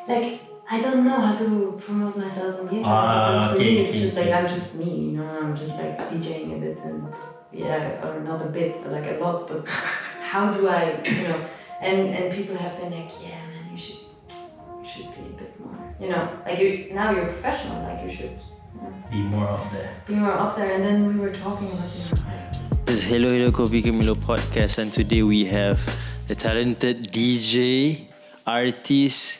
like I don't know how to promote myself on the internet because for me it's just like I'm just me, you know. I'm just like DJing a bit and or not a bit, but like a lot. But how do I, you know? And people have been like, yeah, man, you should be a bit more, you know. Like now you're a professional, like you should be more up there. Be more up there, and then we were talking about This is Hello Kopi Camilo podcast, and today we have the talented DJ, artist,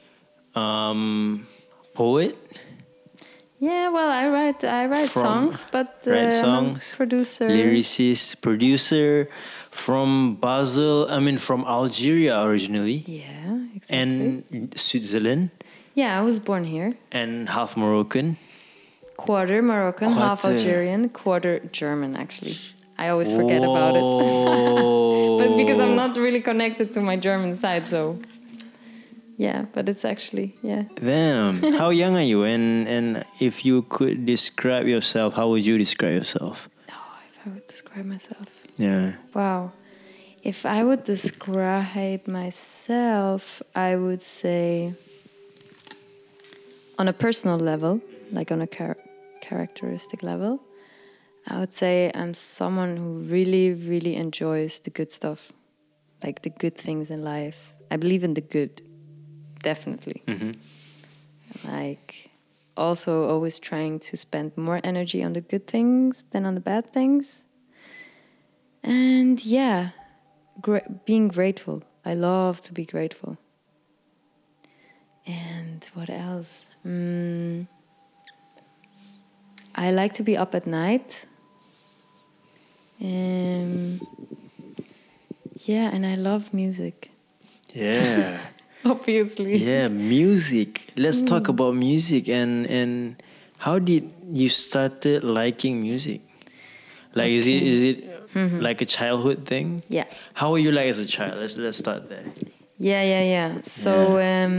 poet. Yeah, well, I write songs, but I'm a producer, lyricist, producer from Basel. from Algeria originally. Yeah, exactly. And Switzerland. Yeah, I was born here. And half Moroccan. Quarter Moroccan, half Algerian, quarter German, actually. I always forget about it. But because I'm not really connected to my German side, so... Yeah, but it's actually, yeah. Damn. How young are you? And if you could describe yourself, how would you describe yourself? Oh, if I would describe myself. Yeah. Wow. If I would describe myself, I would say on a personal level, like on a characteristic level, I would say I'm someone who really, really enjoys the good stuff, like the good things in life. I believe in the good. Definitely. Mm-hmm. Like, also always trying to spend more energy on the good things than on the bad things. And yeah, being grateful. I love to be grateful. And what else? I like to be up at night. Yeah, and I love music. Yeah. Obviously. Yeah, music. Let's talk about music and how did you started liking music? Like, okay. is it like a childhood thing? Yeah. How were you like as a child? Let's start there. Yeah. So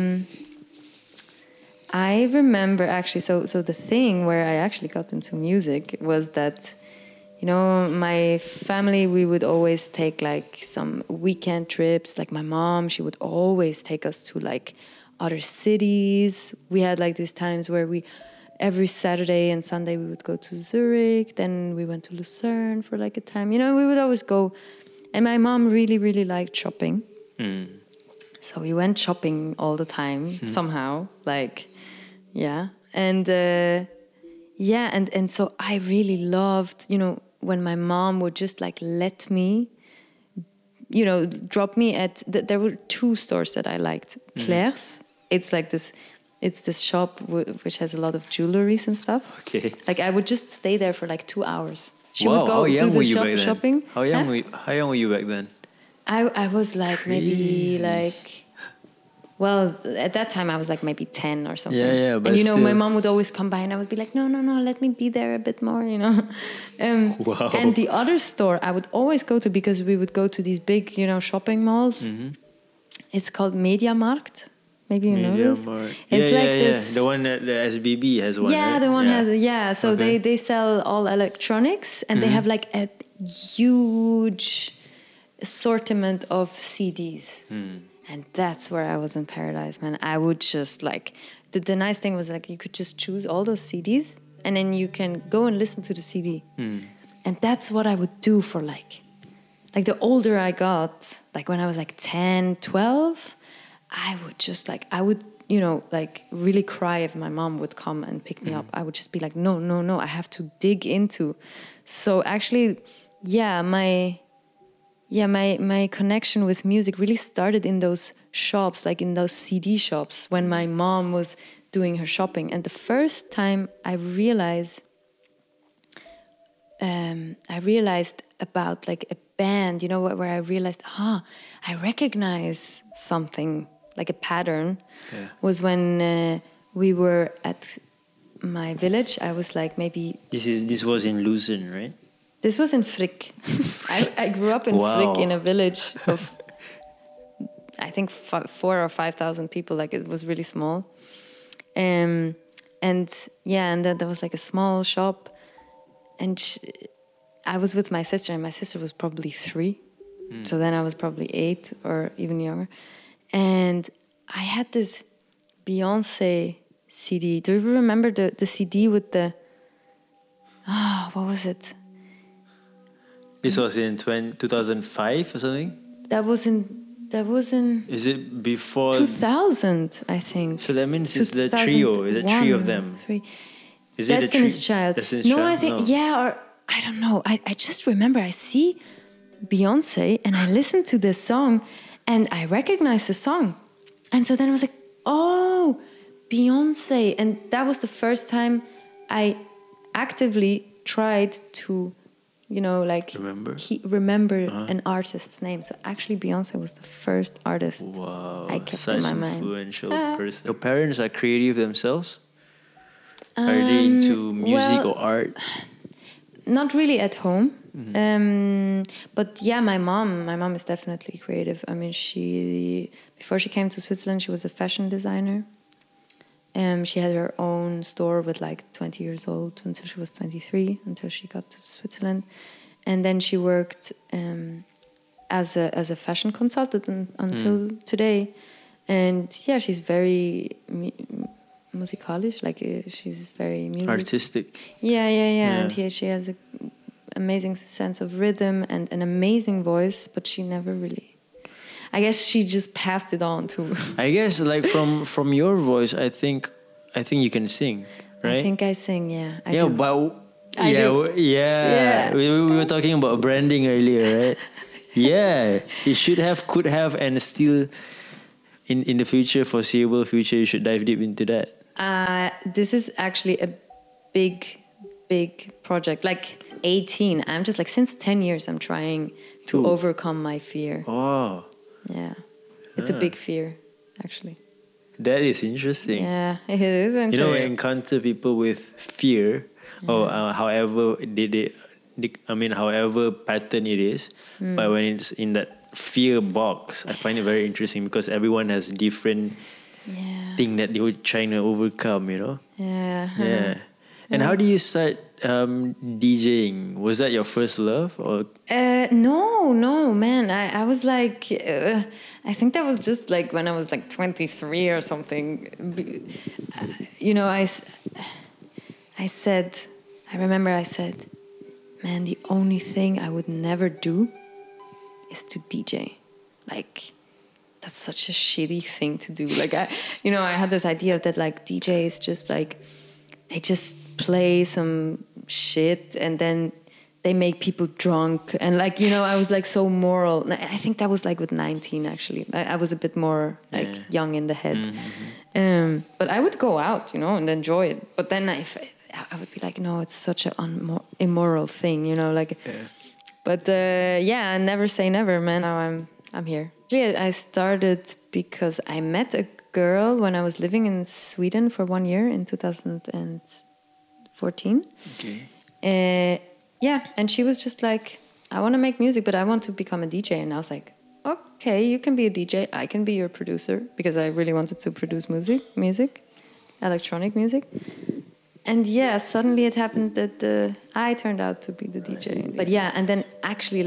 I remember actually. So the thing where I actually got into music was that, you know, my family, we would always take like some weekend trips. Like my mom, she would always take us to like other cities. We had like these times where every Saturday and Sunday we would go to Zurich. Then we went to Lucerne for like a time. You know, we would always go. And my mom really, really liked shopping. So we went shopping all the time somehow. Like, yeah. And and so I really loved, you know, when my mom would just like let me, you know, drop me at, there were two stores that I liked. Claire's, it's like this, it's this shop which has a lot of jewelries and stuff. Okay. Like I would just stay there for like 2 hours. She wow, would go do the shopping. How young were you back then? I was like Crazy. maybe like... Well, at that time I was like maybe 10 or something. Yeah, but and you know, still. my mom would always come by and I would be like, no, let me be there a bit more, you know. Wow. And the other store I would always go to, because we would go to these big, you know, shopping malls. It's called Mediamarkt. Maybe you know this. It's this. The one that the SBB has one. Yeah, right? the one has. Yeah, so okay. they sell all electronics, and they have like a huge assortment of CDs. And that's where I was in paradise, man. I would just like... The nice thing was like you could just choose all those CDs and then you can go and listen to the CD. And that's what I would do for like the older I got, like when I was like 10, 12, I would just like... I would, you know, like really cry if my mom would come and pick me up. I would just be like, no, I have to dig into. So actually, my connection with music really started in those shops, like in those CD shops, when my mom was doing her shopping. And the first time I realized about like a band, you know, where I realized, I recognize something, like a pattern, was when we were at my village. I was like maybe... This was in Lucerne, right? This was in Frick. I grew up in Frick, in a village of, I think, 4,000 or 5,000 people. Like, it was really small. And then there was like a small shop. And I was with my sister, and my sister was probably 3. So then I was probably 8 or even younger. And I had this Beyonce CD. Do you remember the CD with the... what was it? This was in 2005 or something? That was in Is it before? 2000, I think. So that means it's the trio. Is it three of them? Is it Destiny's Child? Destiny's no, Child? I think, or I don't know. I just remember I see Beyonce and I listen to this song and I recognize the song. And so then I was like, oh, Beyonce. And that was the first time I actively tried to, remember an artist's name. So actually Beyonce was the first artist I kept in my mind. Such influential person. Your parents are creative themselves? Are they into music or art? Not really at home. But yeah, my mom is definitely creative. I mean, before she came to Switzerland, she was a fashion designer. She had her own store with 20 years old until she was 23, until she got to Switzerland. And then she worked as a fashion consultant until today. And yeah, she's very musicalisch, she's very artistic. Yeah. And she has an amazing sense of rhythm and an amazing voice, but she never really... I guess she just passed it on to... I guess from your voice, I think you can sing, right? I think I sing, yeah. I do. We were talking about branding earlier, right? Yeah, you could have, and still in the foreseeable future, you should dive deep into that. This is actually a big project. 18. I'm just since 10 years, I'm trying to overcome my fear. Oh. Yeah. It's a big fear, actually. That is interesting. Yeah, it is interesting. I encounter people with fear, or however however pattern it is. But when it's in that fear box, I find it very interesting because everyone has different thing that they were trying to overcome, Yeah. And how do you start DJing? Was that your first love, or? No, man. I was I think that was just when I was 23 or something. I remember I said, man, the only thing I would never do is to DJ. That's such a shitty thing to do. I had this idea that DJ is just they just play some shit and then they make people drunk and I was so moral. I think that was with 19 actually. I was a bit more young in the head. But I would go out, and enjoy it. But then I would be no, it's such an immoral thing, But never say never, man. Now I'm here. Actually, I started because I met a girl when I was living in Sweden for 1 year in 2014. Okay. And she was just I want to make music, but I want to become a DJ. And I was okay, you can be a DJ. I can be your producer, because I really wanted to produce music, electronic music. And suddenly it happened that I turned out to be the DJ. But and then actually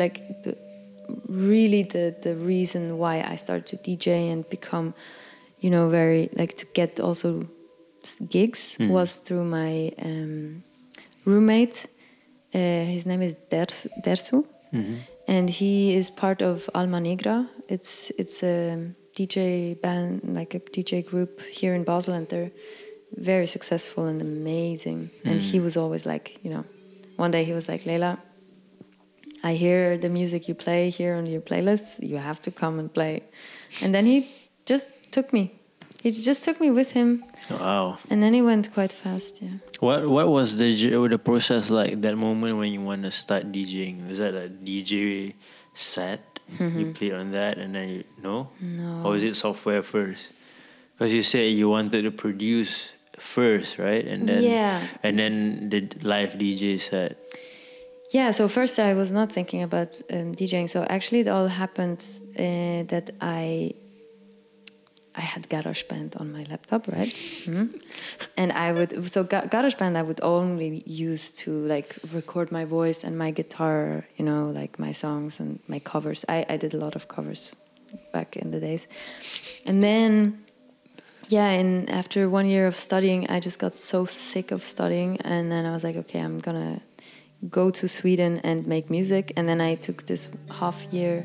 the reason why I started to DJ and become, very to get also gigs was through my roommate. His name is Dersu, and he is part of Alma Negra. It's a DJ band, a DJ group here in Basel, and they're very successful and amazing. And he was always one day he was Leila, I hear the music you play here on your playlists. You have to come and play. And then he just took me. He just took me with him. Wow. And then he went quite fast, yeah. What was the process like, that moment when you want to start DJing? Was that a DJ set? You played on that and then No. Or was it software first? Because you said you wanted to produce first, right? And then and then the live DJ set. Yeah, so first I was not thinking about DJing. So actually it all happened that I had GarageBand on my laptop, right? And GarageBand I would only use to record my voice and my guitar, my songs and my covers. I did a lot of covers back in the days. And then yeah, and after 1 year of studying, I just got so sick of studying, and then I was like, okay, I'm gonna go to Sweden and make music. And then I took this half-year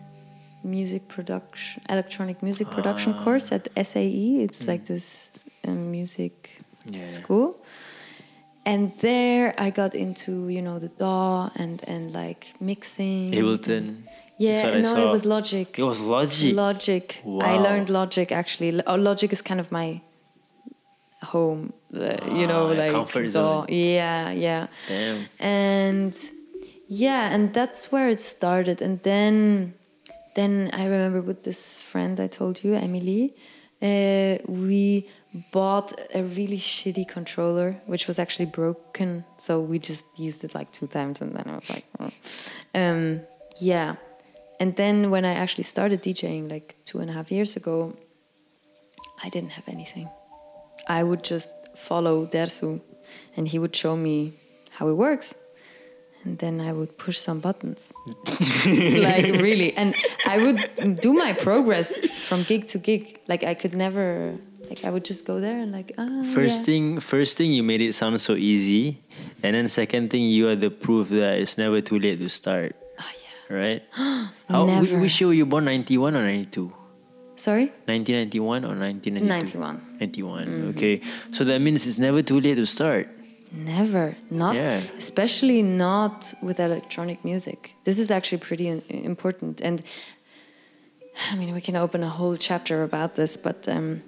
electronic music production course at SAE. It's like this music school. And there I got into, you know, the DAW and like mixing. Ableton. It was Logic. It was Logic? Logic. Wow. I learned Logic, actually. Logic is kind of my home, you know, like comfort DAW. zone. Yeah. Damn. And that's where it started. And then I remember with this friend I told you, Emily, we bought a really shitty controller, which was actually broken. So we just used it like 2 times, and then I was like, yeah. And then when I actually started DJing like 2.5 years ago, I didn't have anything. I would just follow Dersu, and he would show me how it works. And then I would push some buttons. Like, really. And I would do my progress from gig to gig. Like, I could never... Like, I would just go there and like, First thing, you made it sound so easy. And then second thing, you are the proof that it's never too late to start. Oh, yeah. Right? Never. Which year were you born, 91 or 92? Sorry? 1991 or 1992? 91. 91, okay. So that means it's never too late to start. Never. Not, especially not with electronic music. This is actually pretty important. And I mean, we can open a whole chapter about this, but I'm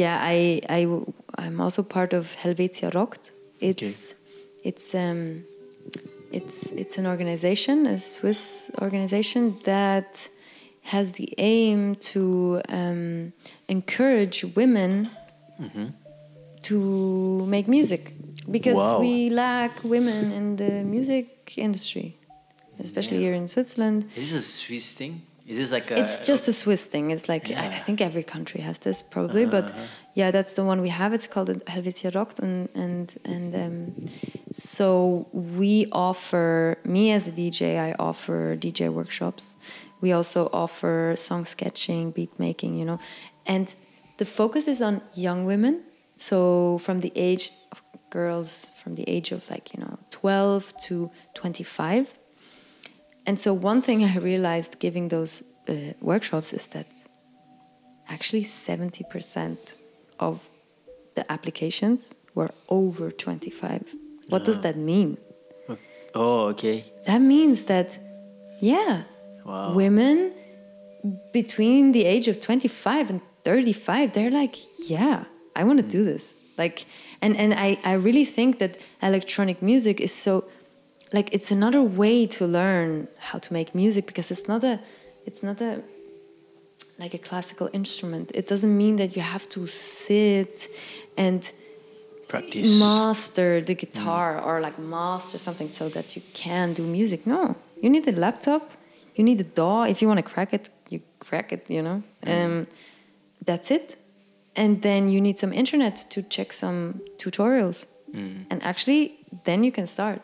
also part of Helvetia Rockt. It's an organization, a Swiss organization that has the aim to encourage women to make music. Because we lack women in the music industry, especially here in Switzerland. Is this a Swiss thing? Is this like a... It's just a Swiss thing. It's like, I think every country has this probably, but yeah, that's the one we have. It's called Helvetia Rockt, and so we offer, me as a DJ, I offer DJ workshops. We also offer song sketching, beat making, you know, and the focus is on young women. So from the age of girls from the age of 12 to 25. And so one thing I realized giving those workshops is that actually 70% of the applications were over 25. What does that mean? Oh, okay. That means that, women between the age of 25 and 35, they're like, I want to do this. Like, and I really think that electronic music is so, like, it's another way to learn how to make music, because it's not a like a classical instrument. It doesn't mean that you have to sit and practice, master the guitar or like master something so that you can do music. No, you need a laptop, you need a DAW. If you want to crack it, you crack it, you know. That's it. And then you need some internet to check some tutorials. And actually, then you can start.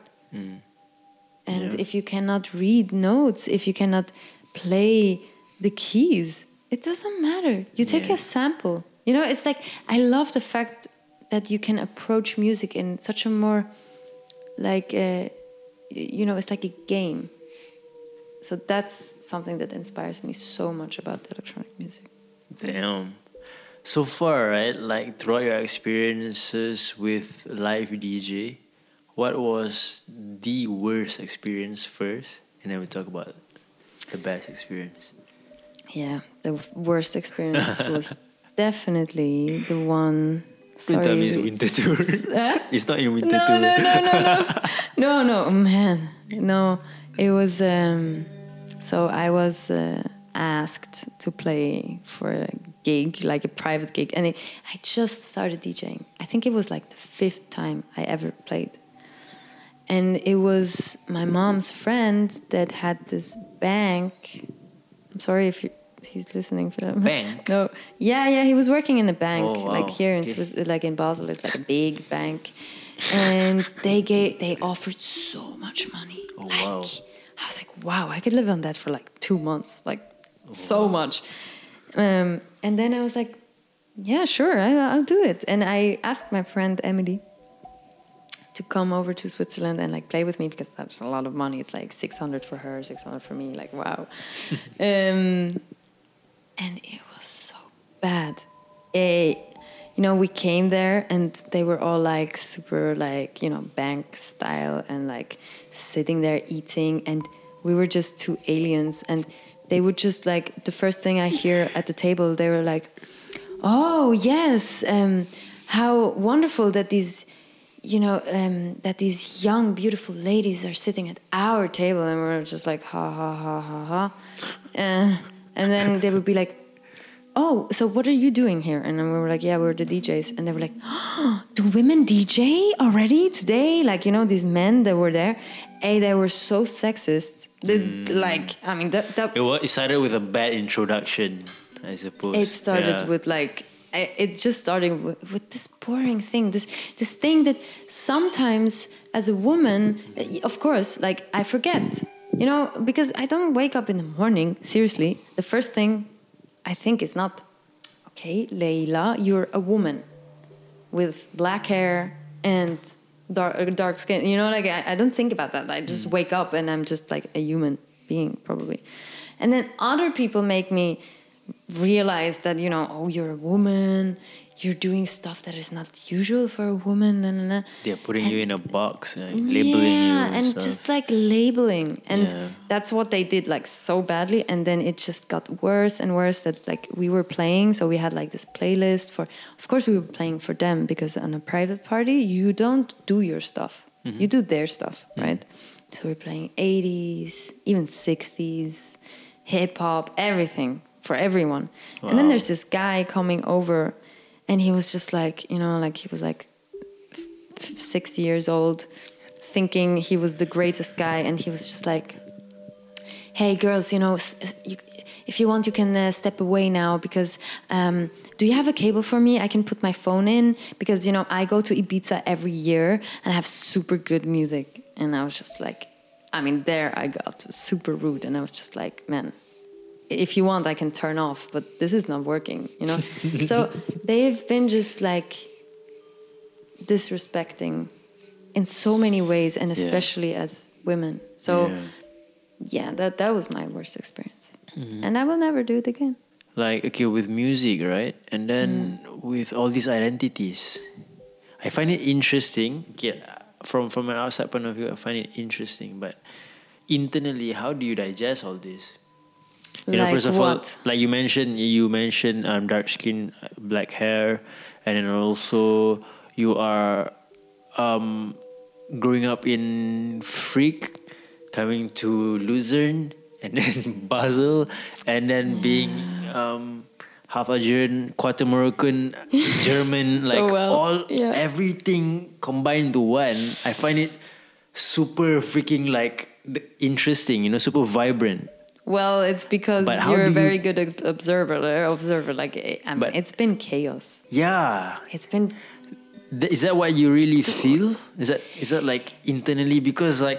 And if you cannot read notes, if you cannot play the keys, it doesn't matter. You take a sample. You know, it's like, I love the fact that you can approach music in such a more, like, it's like a game. So that's something that inspires me so much about electronic music. Damn. So far, right, like throughout your experiences with live DJ, what was the worst experience first? And then we talk about the best experience. Yeah, the worst experience was definitely the one... Sorry. Don't tell me it's winter tour. It's not in winter tour. No, man. No, it was... so I was... asked to play for a gig, like a private gig, and I just started DJing. I think it was like the 5th time I ever played, and it was my mom's friend that had this bank. I'm sorry if he's listening, Philip. Bank? No, yeah, he was working in a bank, like here in Swiss, like in Basel. It's like a big bank, and they offered so much money. I was like, wow, I could live on that for like 2 months, like. So much. And then I was like, Yeah, sure, I'll do it. And I asked my friend Emily to come over to Switzerland and like play with me, because that's a lot of money. It's like 600 for her, 600 for me. Like, wow. And it was so bad. You know, we came there and they were all like super like, you know, bank style and like sitting there eating, and we were just two aliens. And they would just like, the first thing I hear at the table, they were like, oh yes, how wonderful that these, you know, that these young beautiful ladies are sitting at our table. And we were just like, ha ha ha ha ha. And then they would be like, oh, so what are you doing here? And then we were like, yeah, we're the DJs. And they were like, oh, do women DJ already today? Like, you know, these men that were there, they were so sexist. Like, I mean, it started with a bad introduction, I suppose. It started with like, it's just starting with this boring thing, this thing that sometimes as a woman, of course, like I forget, you know, because I don't wake up in the morning, seriously. The first thing I think is not, okay, Leila, you're a woman with black hair and dark skin. You know, like I don't think about that. I just wake up and I'm just like a human being, probably. And then other people make me realize that, you know, oh, you're a woman, you're doing stuff that is not usual for a woman. They're putting you in a box, labeling you. And just like labeling. And that's what they did like so badly. And then it just got worse and worse, that like we were playing. So we had like this playlist for, of course we were playing for them, because on a private party, you don't do your stuff. Mm-hmm. You do their stuff, right? So we're playing 80s, even 60s, hip hop, everything for everyone. Wow. And then there's this guy coming over, and he was just like, you know, like he was like 6 years old, thinking he was the greatest guy. And he was just like, hey, girls, you know, if you want, you can step away now, because do you have a cable for me? I can put my phone in, because, you know, I go to Ibiza every year and I have super good music. And I was just like, I mean, there I got super rude. And I was just like, man, if you want, I can turn off, but this is not working, you know? So they've been just like disrespecting in so many ways, and especially as women. So that was my worst experience. Mm-hmm. And I will never do it again. Like, okay, with music, right? And then with all these identities, I find it interesting. Okay, from an outside point of view, I find it interesting. But internally, how do you digest all this? You know, first of all, like you mentioned dark skin, black hair, and then also you are growing up in Freak, coming to Luzern, and then Basel, and then being half Algerian, quarter Moroccan, German, so everything combined into one. I find it super freaking like interesting, you know, super vibrant. Well, it's because you're a very good observer. Like, I mean, it's been chaos. Yeah. It's been... Is that what you really feel? Is that like internally? Because like,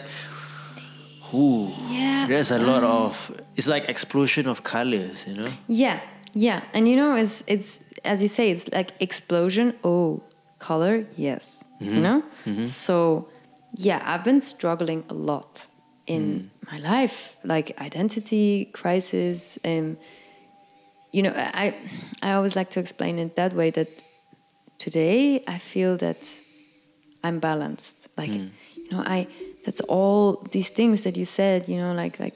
there's a lot of... It's like explosion of colors, you know? Yeah. And you know, it's as you say, it's like explosion. Oh, color, yes. Mm-hmm. You know? Mm-hmm. So, yeah, I've been struggling a lot in my life, like identity crisis. You know, I always like to explain it that way, that today I feel that I'm balanced. Like, you know, that's all these things that you said, you know,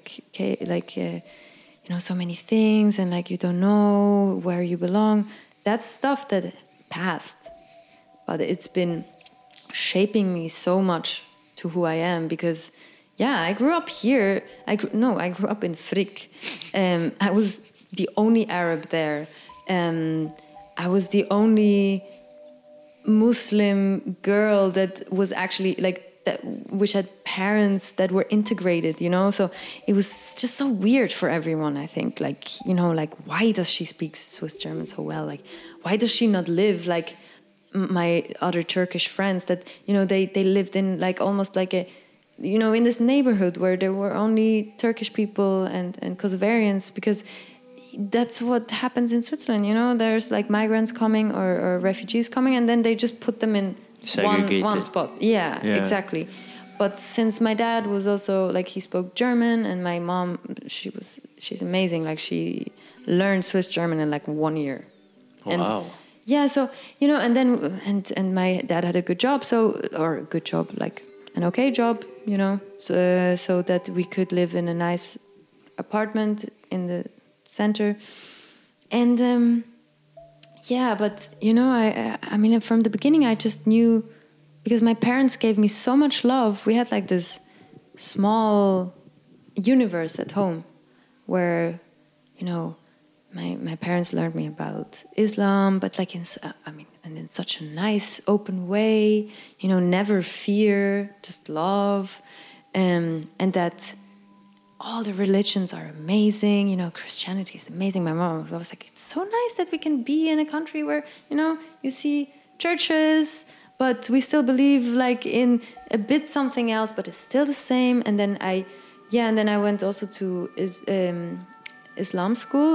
you know, so many things, and like you don't know where you belong. That's stuff that passed, but it's been shaping me so much to who I am, because I grew up here. I grew up in Frick. I was the only Arab there. I was the only Muslim girl that was actually like that, which had parents that were integrated, you know. So it was just so weird for everyone, I think. Like, you know, like, why does she speak Swiss German so well? Like, why does she not live like my other Turkish friends that, you know, they lived in like almost like a, you know, in this neighborhood where there were only Turkish people and Kosovarians, because, that's what happens in Switzerland. You know, there's like migrants coming or refugees coming, and then they just put them in one spot. Yeah, exactly. But since my dad was also like, he spoke German, and my mom, she's amazing. Like, she learned Swiss German in like 1 year. Wow. Yeah, so, you know, and then and my dad had a good job, like an okay job, you know, so that we could live in a nice apartment in the center. And yeah, but you know, I mean, from the beginning I just knew, because my parents gave me so much love. We had like this small universe at home where, you know, my parents learned me about Islam, but like and in such a nice, open way, you know, never fear, just love, and that all the religions are amazing. You know, Christianity is amazing. My mom was always like, it's so nice that we can be in a country where, you know, you see churches, but we still believe like in a bit something else, but it's still the same. And then I went also to Islam school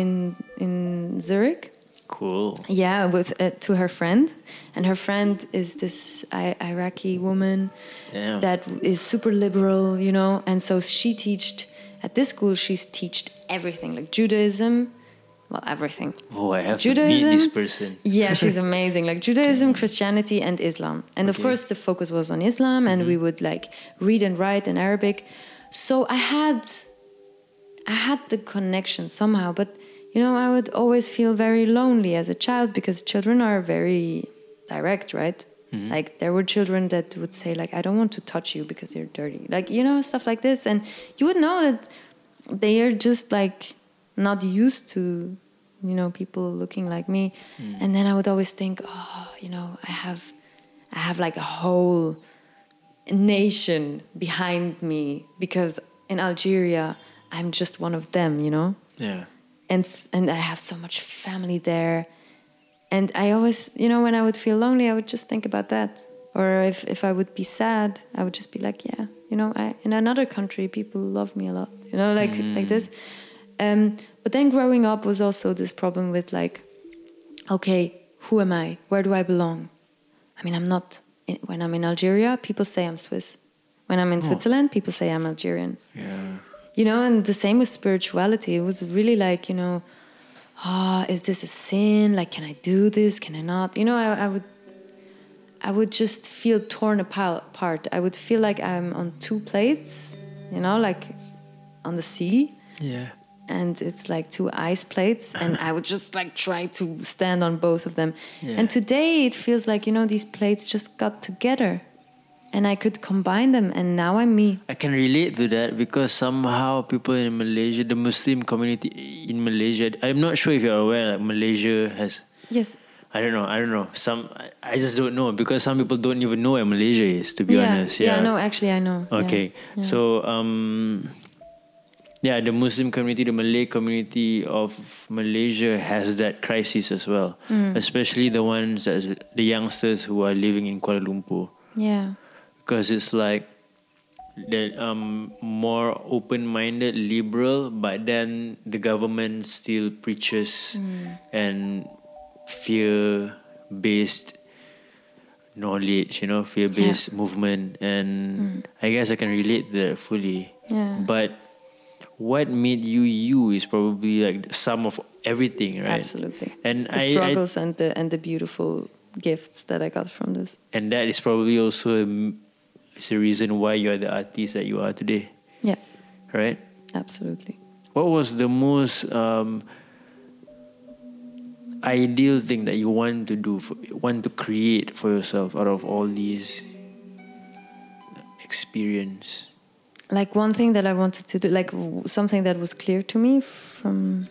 in Zurich. Cool. Yeah, with to her friend, and her friend is this Iraqi woman. Damn. That is super liberal, you know, and so she teached at this school. She's teached everything, like Judaism, well, everything. Oh, I have Judaism, to meet this person. Yeah, she's amazing. Like Judaism, Christianity, and Islam, and of course the focus was on Islam, and we would like read and write in Arabic. So I had the connection somehow, but you know, I would always feel very lonely as a child, because children are very direct, right? Mm-hmm. Like, there were children that would say, like, I don't want to touch you because you're dirty. Like, you know, stuff like this. And you would know that they are just, like, not used to, you know, people looking like me. Mm. And then I would always think, oh, you know, I have like a whole nation behind me, because in Algeria, I'm just one of them, you know? Yeah. And I have so much family there. And I always, you know, when I would feel lonely, I would just think about that. Or if I would be sad, I would just be like, yeah, you know, in another country, people love me a lot, you know, like this. But then growing up was also this problem with like, okay, who am I? Where do I belong? I mean, when I'm in Algeria, people say I'm Swiss. When I'm in Switzerland, people say I'm Algerian. Yeah. You know, and the same with spirituality. It was really like, you know, is this a sin? Like, can I do this? Can I not? You know, I would just feel torn apart. I would feel like I'm on two plates, you know, like on the sea. Yeah. And it's like two ice plates, and I would just like try to stand on both of them. Yeah. And today it feels like, you know, these plates just got together. And I could combine them, and now I'm me. I can relate to that, because somehow people in Malaysia, the Muslim community in Malaysia, I'm not sure if you're aware, like Malaysia has... Yes. I don't know. I just don't know, because some people don't even know where Malaysia is, to be honest. Yeah, no, actually I know. Okay. Yeah. So, the Muslim community, the Malay community of Malaysia has that crisis as well. Especially the youngsters who are living in Kuala Lumpur. Yeah. Because it's like the more open-minded, liberal, but then the government still preaches and fear-based knowledge, you know, fear-based movement, and I guess I can relate to that fully. Yeah. But what made you is probably like the sum of everything, right? Absolutely. And the struggles and the beautiful gifts that I got from this. And that is probably also it's the reason why you are the artist that you are today. Yeah. Right? Absolutely. What was the most ideal thing that you want to create for yourself out of all these experience? Like one thing that I wanted to do, like something that was clear to me from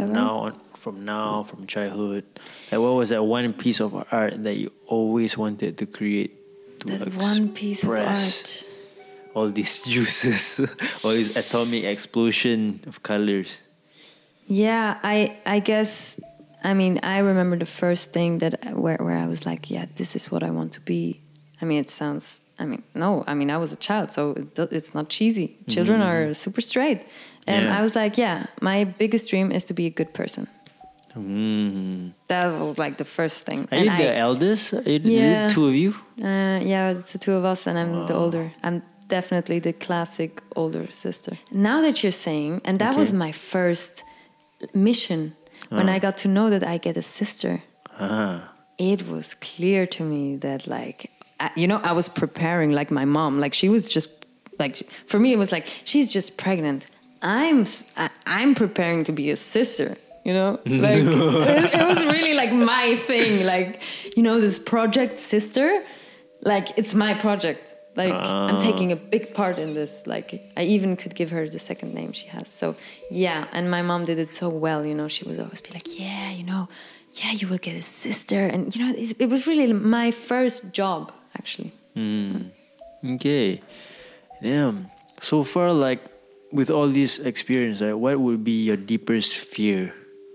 childhood. Like, what was that one piece of art that you always wanted to create? That one piece of art. All these juices, all this atomic explosion of colors. Yeah, I guess. I mean, I remember the first thing where I was like, yeah, this is what I want to be. I mean, it sounds. I mean, no. I mean, I was a child, so it's not cheesy. Children are super straight, I was like, my biggest dream is to be a good person. That was like the first thing. Are you the eldest? Is it two of you? It's the two of us, and I'm the older. I'm definitely the classic older sister. Now that you're saying, and that was my first mission when I got to know that I get a sister. It was clear to me that, like, I was preparing like my mom. Like, she was just like, for me, it was like, she's just pregnant. I'm preparing to be a sister. Like it was really like my thing. Like, this project sister, like it's my project. Like I'm taking a big part in this. Like I even could give her the second name she has. So and my mom did it so well. She would always be like, you will get a sister, and it was really my first job actually. Okay, damn. So far, like with all this experience, what would be your deepest fear?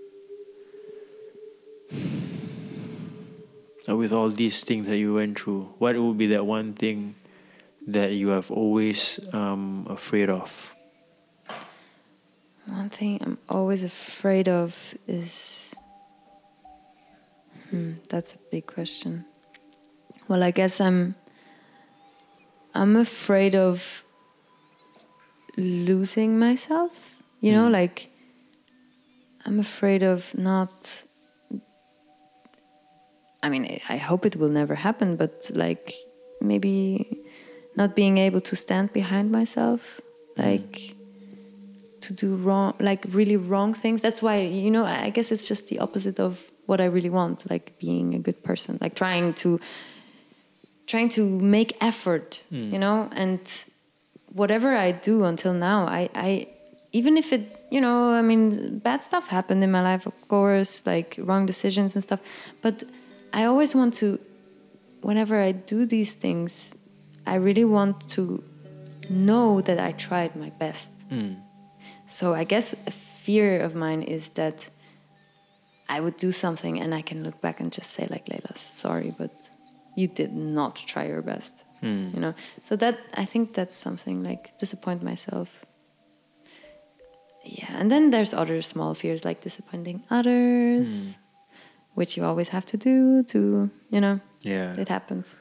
With all these things that you went through, what would be that one thing that you have always afraid of? One thing I'm always afraid of is... that's a big question. Well, I guess I'm afraid of losing myself. Like I'm afraid of not... I mean, I hope it will never happen, but like maybe not being able to stand behind myself, like to do wrong, like really wrong things. That's why, I guess it's just the opposite of what I really want, like being a good person, like trying to make effort, and whatever I do until now, I even if it, bad stuff happened in my life, of course, like wrong decisions and stuff, but I always want to, whenever I do these things, I really want to know that I tried my best. So I guess a fear of mine is that I would do something and I can look back and just say like, Leila, sorry, but you did not try your best. So that, I think that's something, like disappoint myself. And then there's other small fears like disappointing others. Which you always have to do to, it happens.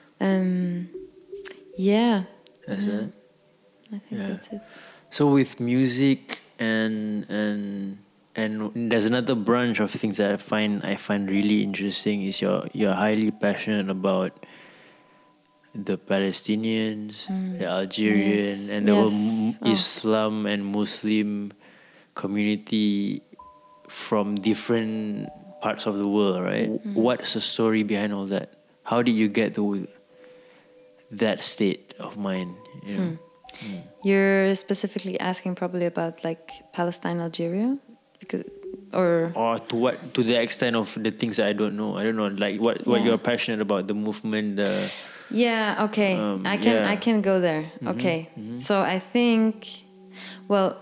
That's it. I think that's it. So with music and there's another branch of things that I find really interesting is you're highly passionate about the Palestinians, the Algerian, and the whole Islam and Muslim community from different parts of the world, right? What's the story behind all that? How did you get to that state of mind? You're specifically asking probably about like Palestine, Algeria, or to the extent of the things that I don't know, like what you're passionate about, the movement, okay. I can go there. Okay. So I think, well,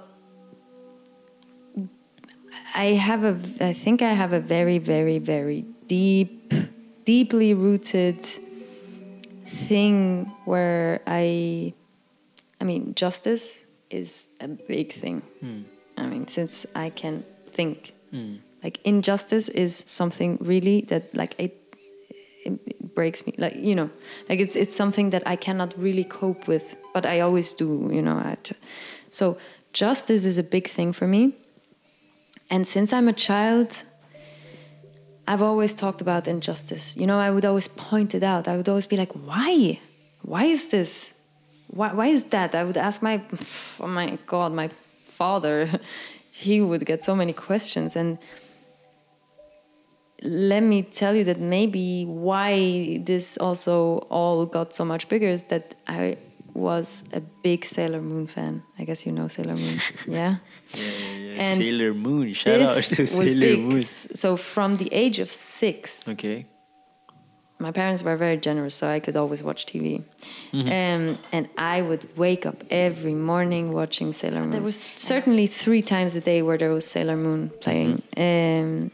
I think I have a very, very, very deeply rooted thing where I mean, justice is a big thing. I mean, since I can think, like injustice is something really that like it breaks me. Like, like it's something that I cannot really cope with, but I always do, so justice is a big thing for me. And since I'm a child, I've always talked about injustice. I would always point it out. I would always be like, why? Why is this? Why is that? I would ask my father. He would get so many questions. And let me tell you that maybe why this also all got so much bigger is that I was a big Sailor Moon fan. I guess you know Sailor Moon. Yeah. And Sailor Moon. Shout out to Sailor Moon. So from the age of 6, my parents were very generous, so I could always watch TV. And I would wake up every morning watching Sailor Moon. There was certainly 3 times a day where there was Sailor Moon playing. And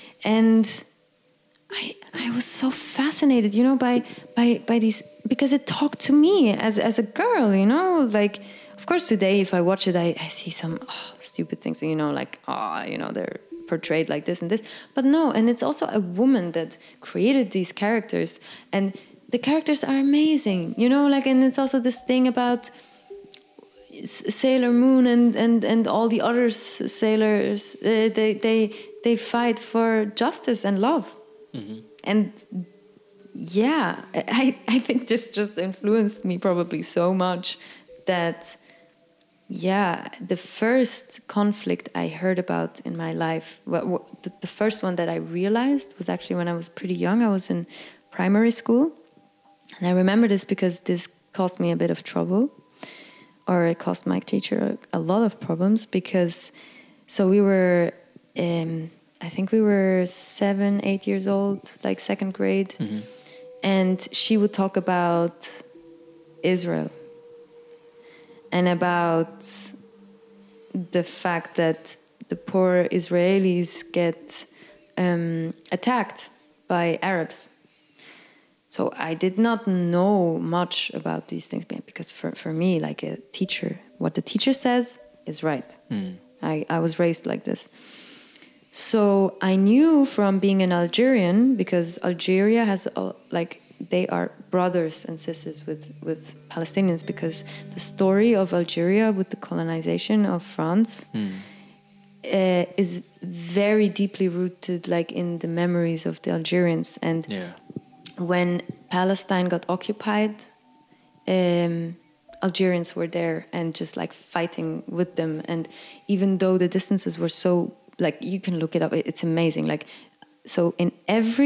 I was so fascinated, by these, because it talked to me as a girl, like of course, today, if I watch it, I see some stupid things, you know, like, they're portrayed like this and this. But no, and it's also a woman that created these characters, and the characters are amazing, you know, like, and it's also this thing about Sailor Moon and all the other sailors. They fight for justice and love. Mm-hmm. And yeah, I think this just influenced me probably so much that, yeah, the first conflict I heard about in my life, the first one that I realized was actually when I was pretty young. I was in primary school. And I remember this because this caused me a bit of trouble, or it caused my teacher a lot of problems, because so we were, I think we were 7, 8 years old, like second grade. Mm-hmm. And she would talk about Israel and about the fact that the poor Israelis get attacked by Arabs. So I did not know much about these things, because for me, like a teacher, what the teacher says is right. Mm. I was raised like this. So I knew from being an Algerian, because Algeria has, they are brothers and sisters with Palestinians, because the story of Algeria with the colonization of France is very deeply rooted, like, in the memories of the Algerians. And when Palestine got occupied, Algerians were there and just like fighting with them. And even though the distances were so, like, you can look it up, it's amazing. Like, so in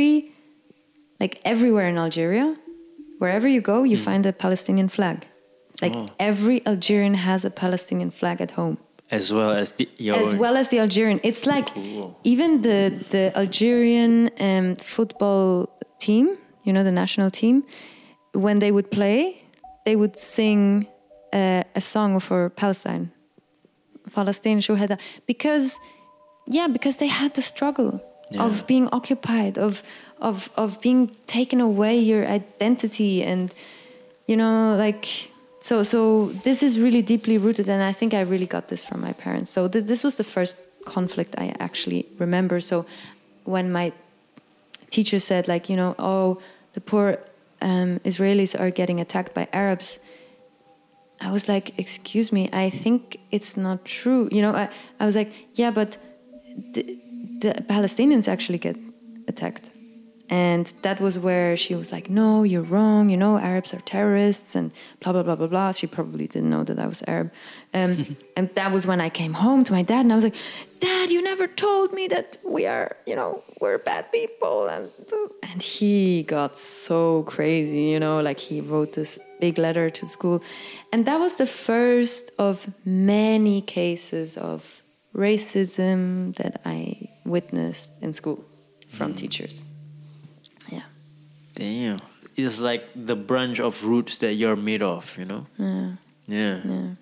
everywhere in Algeria, wherever you go, you find a Palestinian flag. Like, every Algerian has a Palestinian flag at home. As well as the Algerian. It's like, cool. Even the Algerian football team, you know, the national team, when they would play, they would sing a song for Palestine. Palestine Shuhada. Because they had the struggle of being occupied, of being taken away your identity, and, you know, like, so this is really deeply rooted, and I think I really got this from my parents. So this was the first conflict I actually remember. So when my teacher said, like, you know, the poor Israelis are getting attacked by Arabs, I was like, excuse me, I think it's not true. You know, I was like, yeah, but the Palestinians actually get attacked. And that was where she was like, no, you're wrong. You know, Arabs are terrorists and blah, blah, blah, blah, blah. She probably didn't know that I was Arab. And that was when I came home to my dad, and I was like, Dad, you never told me that we're bad people. And he got so crazy, you know, like, he wrote this big letter to school. And that was the first of many cases of racism that I witnessed in school from teachers. Yeah. Damn. It's like the branch of roots that you're made of, you know? Yeah.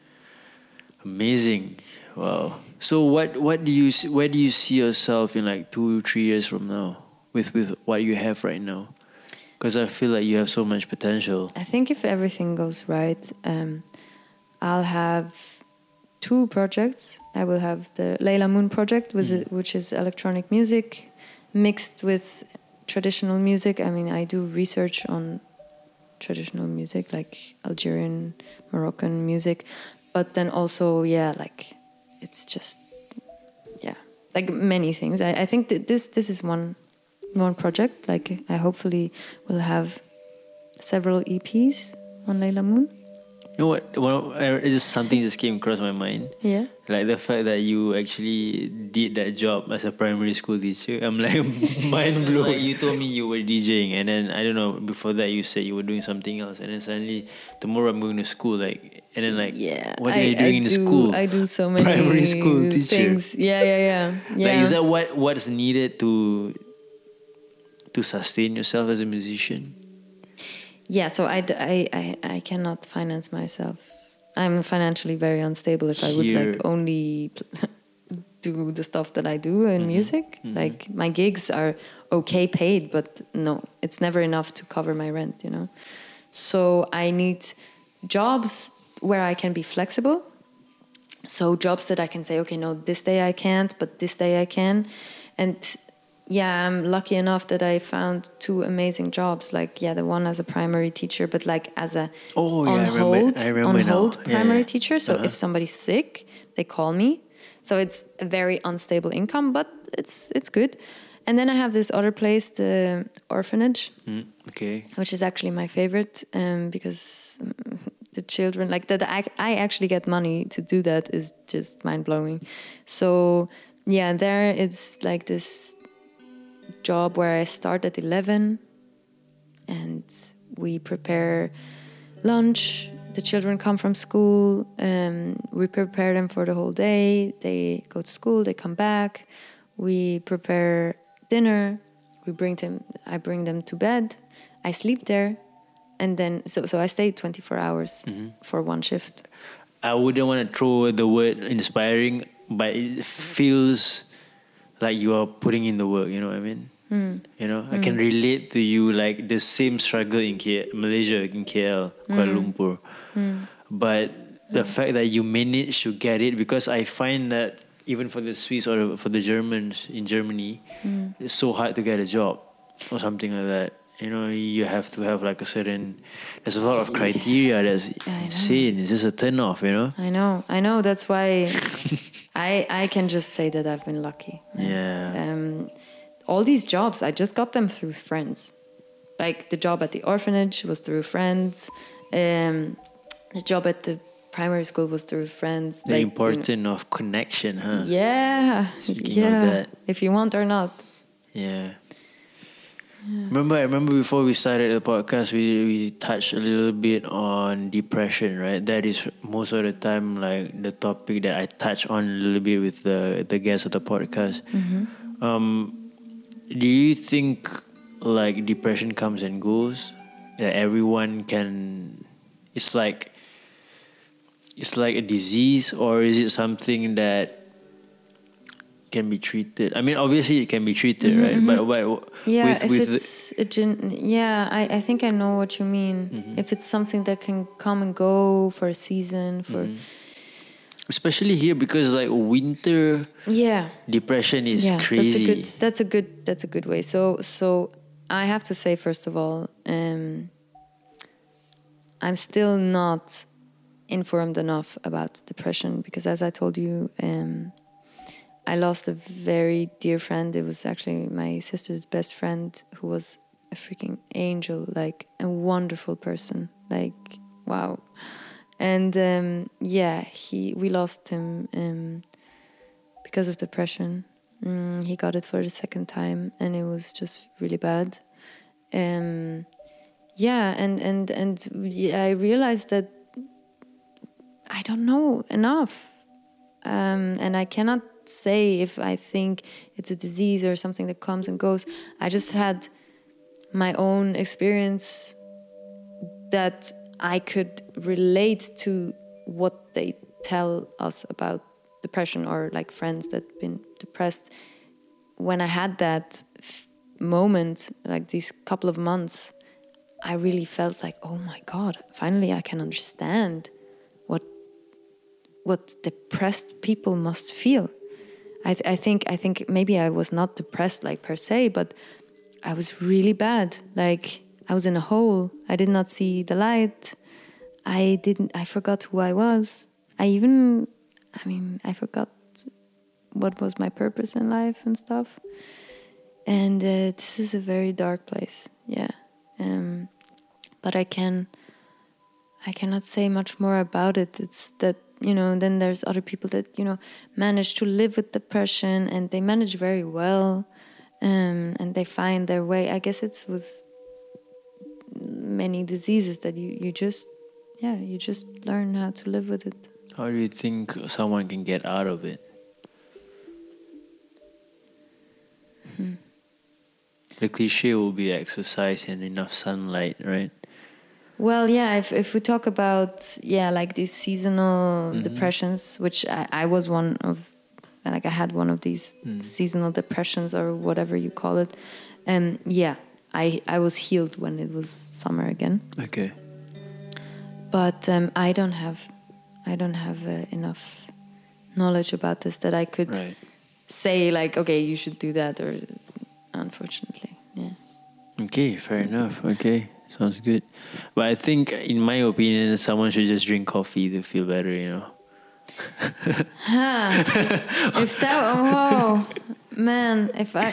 Amazing. Wow. So where do you see yourself in like 2-3 years from now with what you have right now? Because I feel like you have so much potential. I think if everything goes right, I'll have 2 projects. I will have the Layla Moon project, which is electronic music mixed with traditional music. I mean, I do research on traditional music, like Algerian, Moroccan music, but then also, like, it's just, like many things. I think that this is one project. Like, I hopefully will have several EPs on Layla Moon. You know what? Well, it's just something just came across my mind. Yeah. Like the fact that you actually did that job as a primary school teacher. I'm like mind blown. Like, you told me you were DJing, and then I don't know. Before that, you said you were doing something else, and then suddenly tomorrow I'm going to school. Like, and then like, what are you doing in school? I do so many primary school teacher things. Yeah. Like, is that what's needed to sustain yourself as a musician? Yeah, so I cannot finance myself. I'm financially very unstable if I would like only do the stuff that I do in music. Mm-hmm. Like, my gigs are okay paid, but no, it's never enough to cover my rent, you know. So I need jobs where I can be flexible. So jobs that I can say, okay, no, this day I can't, but this day I can. And yeah, I'm lucky enough that I found 2 amazing jobs. Like, yeah, the one as a primary teacher, but like as a on hold primary teacher. So if somebody's sick, they call me. So it's a very unstable income, but it's good. And then I have this other place, the orphanage, which is actually my favorite, because the children, like that, I actually get money to do that is just mind blowing. So yeah, there it's like this job where I start at 11, and we prepare lunch. The children come from school, we prepare them for the whole day. They go to school, they come back. We prepare dinner. I bring them to bed. I sleep there, and then so I stay 24 hours for one shift. I wouldn't want to throw the word inspiring, but it feels like you are putting in the work. You know what I mean? You know, I can relate to you, like the same struggle in Malaysia, in KL, Kuala Lumpur. But the fact that you managed to get it, because I find that even for the Swiss or for the Germans in Germany, it's so hard to get a job or something like that. You know, you have to have like there's a lot of criteria that's insane. It's just a turn off, you know? I know. That's why I can just say that I've been lucky. Yeah. All these jobs, I just got them through friends. Like the job at the orphanage was through friends. The job at the primary school was through friends. The importance of connection, huh? Yeah. Speaking of that. If you want or not. Yeah. I remember before we started the podcast, we touched a little bit on depression, right? That is most of the time like the topic that I touch on a little bit with the guests of the podcast. Do you think like depression comes and goes? That everyone can, it's like a disease, or is it something that can be treated? I mean, obviously it can be treated, right? But I think I know what you mean. If it's something that can come and go for a season, especially here, because like winter depression is crazy. That's a good way. So I have to say, first of all, I'm still not informed enough about depression, because as I told you, I lost a very dear friend. It was actually my sister's best friend, who was a freaking angel, like a wonderful person, like wow. And we lost him because of depression. He got it for the second time, and it was just really bad. And I realized that I don't know enough, and I cannot say if I think it's a disease or something that comes and goes. I just had my own experience that I could relate to what they tell us about depression, or like friends that been depressed. When I had that moment, like these couple of months, I really felt like, oh my God, finally I can understand what depressed people must feel. I think maybe I was not depressed like per se, but I was really bad. Like I was in a hole. I did not see the light. I forgot who I was. I forgot what was my purpose in life and stuff. And this is a very dark place. Yeah. But I cannot say much more about it. It's that, then there's other people that, manage to live with depression, and they manage very well, and they find their way. I guess it's with many diseases that you just learn how to live with it. How do you think someone can get out of it? The cliche will be exercise and enough sunlight, right? Well, yeah, if we talk about, like these seasonal depressions, which I was one of, like I had one of these seasonal depressions or whatever you call it. I was healed when it was summer again. Okay. But I don't have enough knowledge about this that I could say like, okay, you should do that, or unfortunately, yeah. Okay, fair enough. Okay, sounds good. But I think, in my opinion, someone should just drink coffee to feel better, you know. If that, oh man,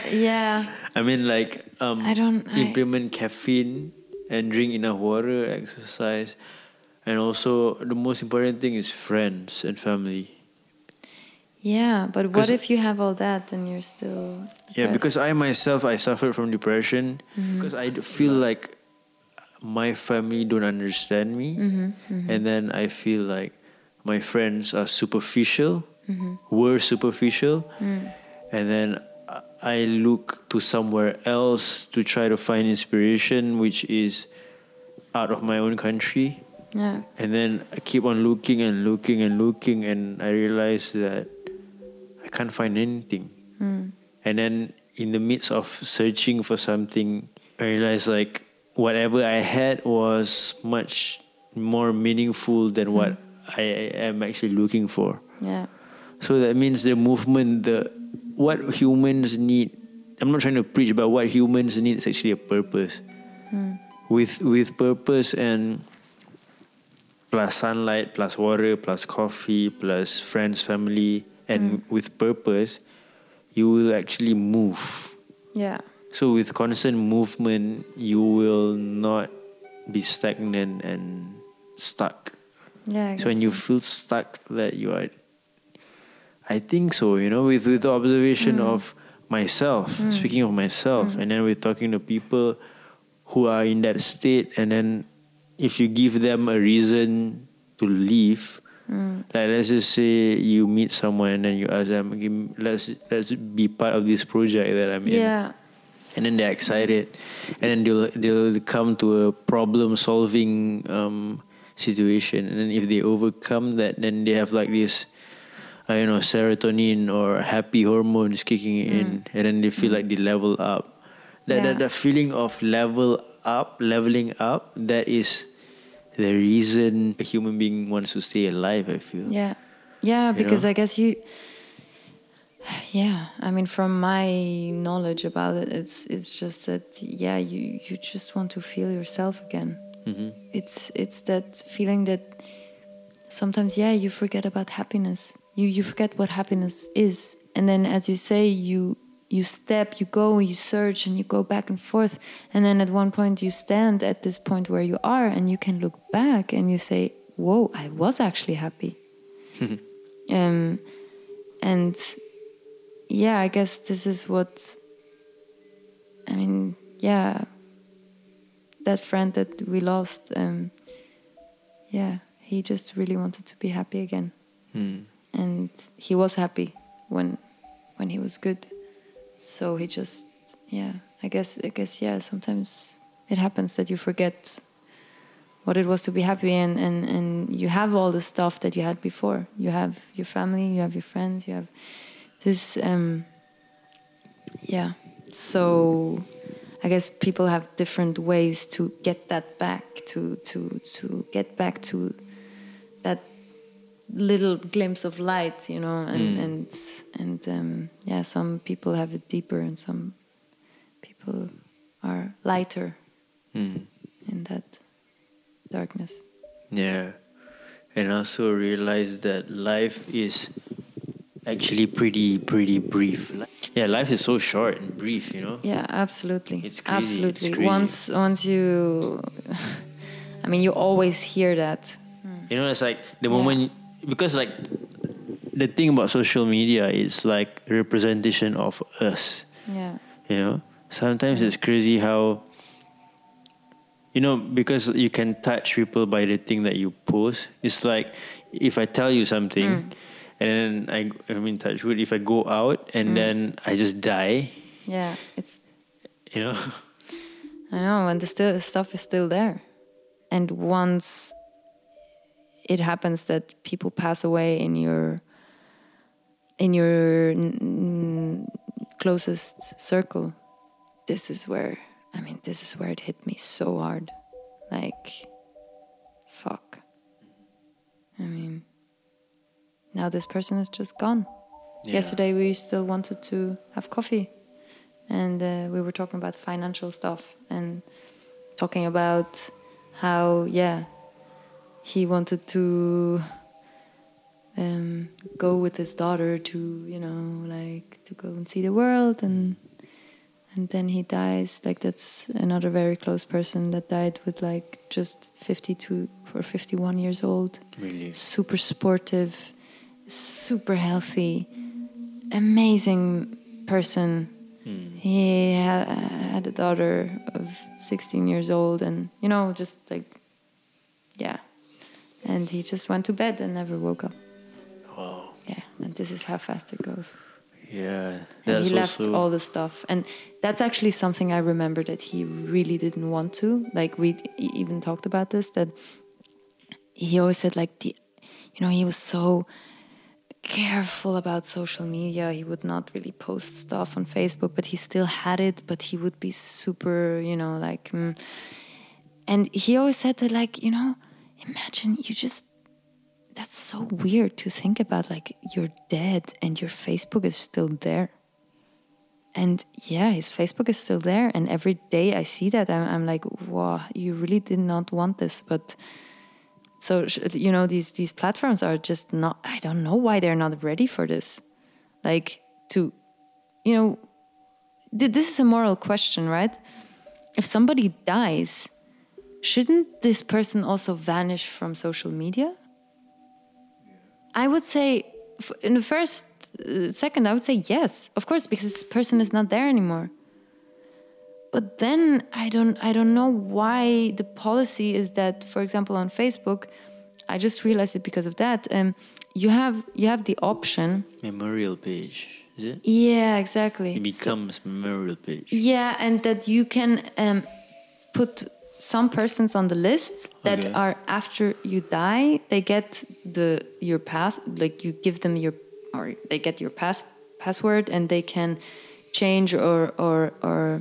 I mean, like, implement caffeine and drink enough water, exercise, and also the most important thing is friends and family. Yeah, but what if you have all that and you're still depressed? Yeah, because I myself, I suffered from depression because I feel like my family don't understand me, and then I feel like my friends are superficial, were superficial, and then I look to somewhere else to try to find inspiration, which is out of my own country. Yeah. And then I keep on looking and looking and looking, and I realize that I can't find anything. And then in the midst of searching for something, I realized like whatever I had was much more meaningful than what I am actually looking for. Yeah. So that means the movement, what humans need. I'm not trying to preach, but what humans need is actually a purpose. With purpose and plus sunlight, plus water, plus coffee, plus friends, family, and with purpose, you will actually move. Yeah. So with constant movement, you will not be stagnant and stuck. Yeah. So when you feel stuck, that you are, I think so, you know, with the observation of myself, speaking of myself, and then with talking to people who are in that state, and then if you give them a reason to leave, like let's just say you meet someone and then you ask them, let's be part of this project that I'm in, and then they're excited, and then they'll come to a problem solving situation, and then if they overcome that, then they have like this, I don't know, serotonin or happy hormones kicking in, and then they feel like they level up. That feeling of leveling up, that is the reason a human being wants to stay alive, I feel. Yeah, because I guess I mean, from my knowledge about it, it's just that, you just want to feel yourself again. It's that feeling that sometimes, you forget about happiness. You forget what happiness is. And then, as you say, you go, you search, and you go back and forth. And then at one point you stand at this point where you are, and you can look back and you say, whoa, I was actually happy. And I guess this is what, I mean, that friend that we lost, he just really wanted to be happy again. And he was happy when he was good. So he just, I guess, sometimes it happens that you forget what it was to be happy, and you have all the stuff that you had before. You have your family, you have your friends, you have this, So I guess people have different ways to get that back, to get back to that little glimpse of light, you know, and some people have it deeper, and some people are lighter in that darkness. Yeah, and also realize that life is actually pretty brief. Life is so short and brief, you know. Yeah, absolutely. It's crazy. Absolutely. It's crazy. Once you, I mean, you always hear that. You know, it's like the moment. Because like the thing about social media is like a representation of us. Yeah. You know, sometimes it's crazy how, you know, because you can touch people by the thing that you post. It's like if I tell you something, and then I mean, touch wood, if I go out and then I just die. Yeah, it's. You know. I know, and the stuff is still there, and once it happens that people pass away in your closest circle, this is where it hit me so hard. Like, fuck. I mean, now this person is just gone. Yesterday we still wanted to have coffee, and we were talking about financial stuff and talking about how he wanted to go with his daughter to, you know, like to go and see the world, and then he dies. Like, that's another very close person that died with like just 52 or 51 years old. Really? Super sportive, super healthy, amazing person. He had a daughter of 16 years old, and, you know, just like, and he just went to bed and never woke up. Wow. Yeah, and this is how fast it goes. Yeah, and he left all the stuff, and that's actually something I remember that he really didn't want to. Like, we even talked about this, that he always said, like, he was so careful about social media. He would not really post stuff on Facebook, but he still had it, but he would be super, you know, like, and he always said that, like, you know, imagine that's so weird to think about, like, you're dead and your Facebook is still there. And his Facebook is still there, and every day I see that, I'm like, wow, you really did not want this. But so, you know, these platforms are just not, I don't know why they're not ready for this. Like, to, you know, this is a moral question, right? If somebody dies, shouldn't this person also vanish from social media? I would say, in the first second, I would say yes, of course, because this person is not there anymore. But then I don't know why the policy is that, for example, on Facebook, I just realized it because of that. You have the option. Memorial page, is it? Yeah, exactly. It becomes memorial page. Yeah, and that you can put some persons on the list that are, after you die, they get your pass, like, you give them or they get your password, and they can change or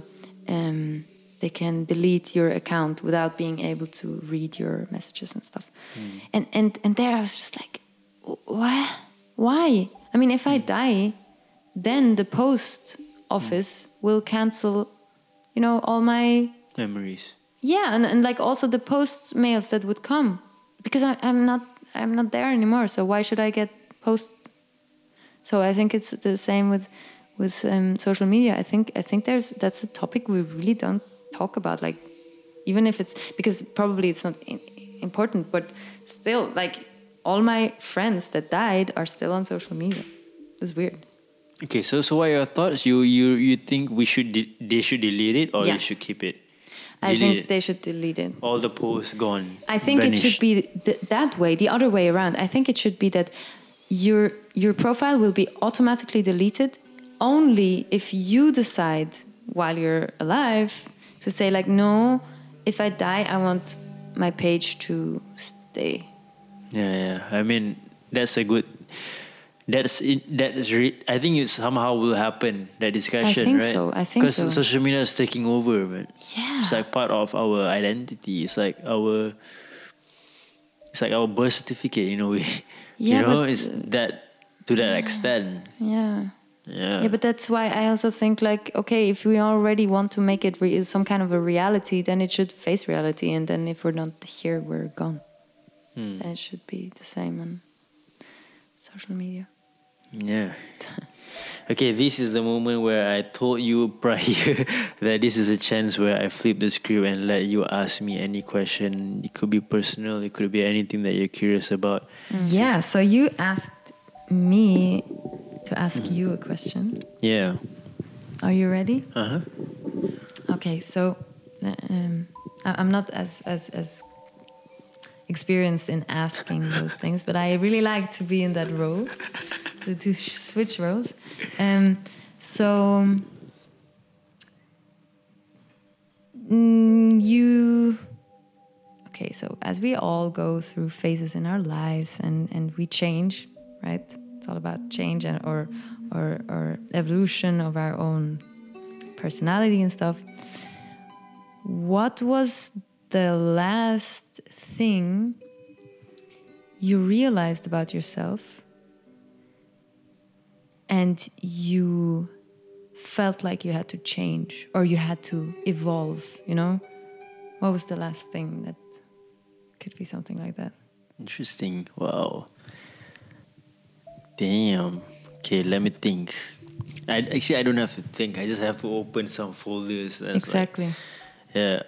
they can delete your account without being able to read your messages and stuff. And there I was just like, what? Why? I mean, if I die, then the post office will cancel, you know, all my memories. Yeah, and like also the post mails that would come, because I'm not there anymore. So why should I get post? So I think it's the same with social media. I think that's a topic we really don't talk about. Like, even if it's, because probably it's not important, but still, like, all my friends that died are still on social media. It's weird. Okay, so what are your thoughts? You think they should delete it, or you should keep it? I think they should delete it. All the posts gone. I think it should be that way, the other way around. I think it should be that your profile will be automatically deleted only if you decide while you're alive to say, like, no, if I die, I want my page to stay. Yeah. I mean, that's a good. I think it somehow will happen, that discussion, right? I think so. Because social media is taking over, man. Yeah. It's like part of our identity. It's like our birth certificate in a way. Yeah, you know, it's that to that extent. Yeah. Yeah. Yeah, but that's why I also think, like, okay, if we already want to make it some kind of a reality, then it should face reality. And then if we're not here, we're gone. And it should be the same on social media. Yeah. Okay, this is the moment where I told you prior that this is a chance where I flip the script and let you ask me any question. It could be personal, it could be anything that you're curious about. Yeah, so you asked me to ask you a question. Yeah. Are you ready? Uh-huh. Okay, so I'm not as experienced in asking those things, but I really like to be in that role, to switch roles. So as we all go through phases in our lives and we change, right? It's all about change or evolution of our own personality and stuff. What was the last thing you realized about yourself and you felt like you had to change or you had to evolve, you know? What was the last thing that could be something like that? Interesting. Wow. Damn. Okay, let me think. I don't have to think. I just have to open some folders. That's exactly. Like, yeah.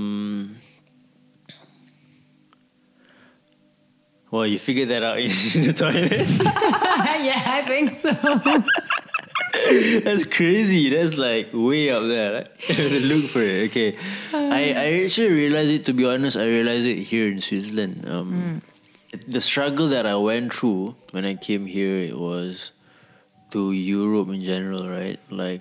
Well, you figured that out in the toilet. Yeah, I think so. That's crazy. That's like way up there. I have to look for it. Okay. I actually realized it, to be honest, I realized it here in Switzerland. The struggle that I went through when I came here, it was to Europe in general, right? Like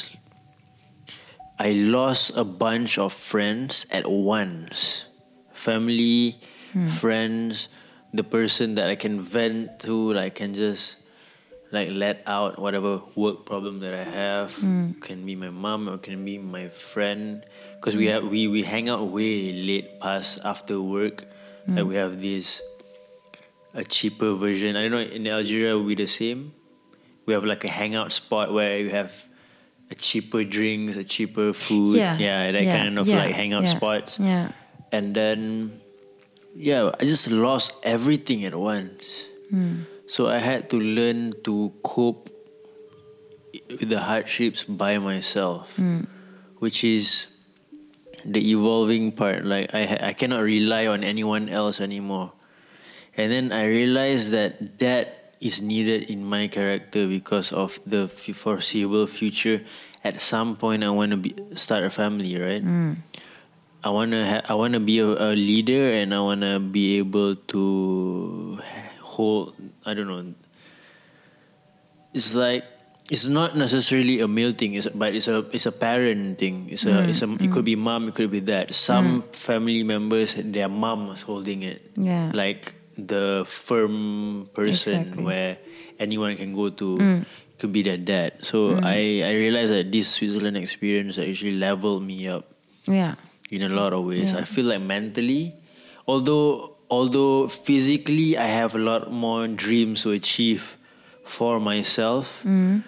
I lost a bunch of friends at once. Family, friends, the person that I can vent to, like can just like let out whatever work problem that I have. Can be my mom or can be my friend, because we hang out way late past after work. Like we have a cheaper version. I don't know, in Algeria will be the same. We have like a hangout spot where you have a cheaper drinks, a cheaper food. Kind of like hangout spots. Yeah. And then I just lost everything at once. So I had to learn to cope with the hardships by myself, which is the evolving part. Like I cannot rely on anyone else anymore. And then I realized that is needed in my character because of the foreseeable future. At some point, I want to start a family, right? I want to be a leader, and I want to be able to hold. I don't know. It's like it's not necessarily a male thing, but it's a parent thing. It could be mom, it could be dad. Some family members, their mom was holding it. Yeah. Like the firm person where anyone can go to. Could be their dad. So I realized that this Switzerland experience actually leveled me up. Yeah. In a lot of ways. I feel like mentally, although physically I have a lot more dreams to achieve for myself,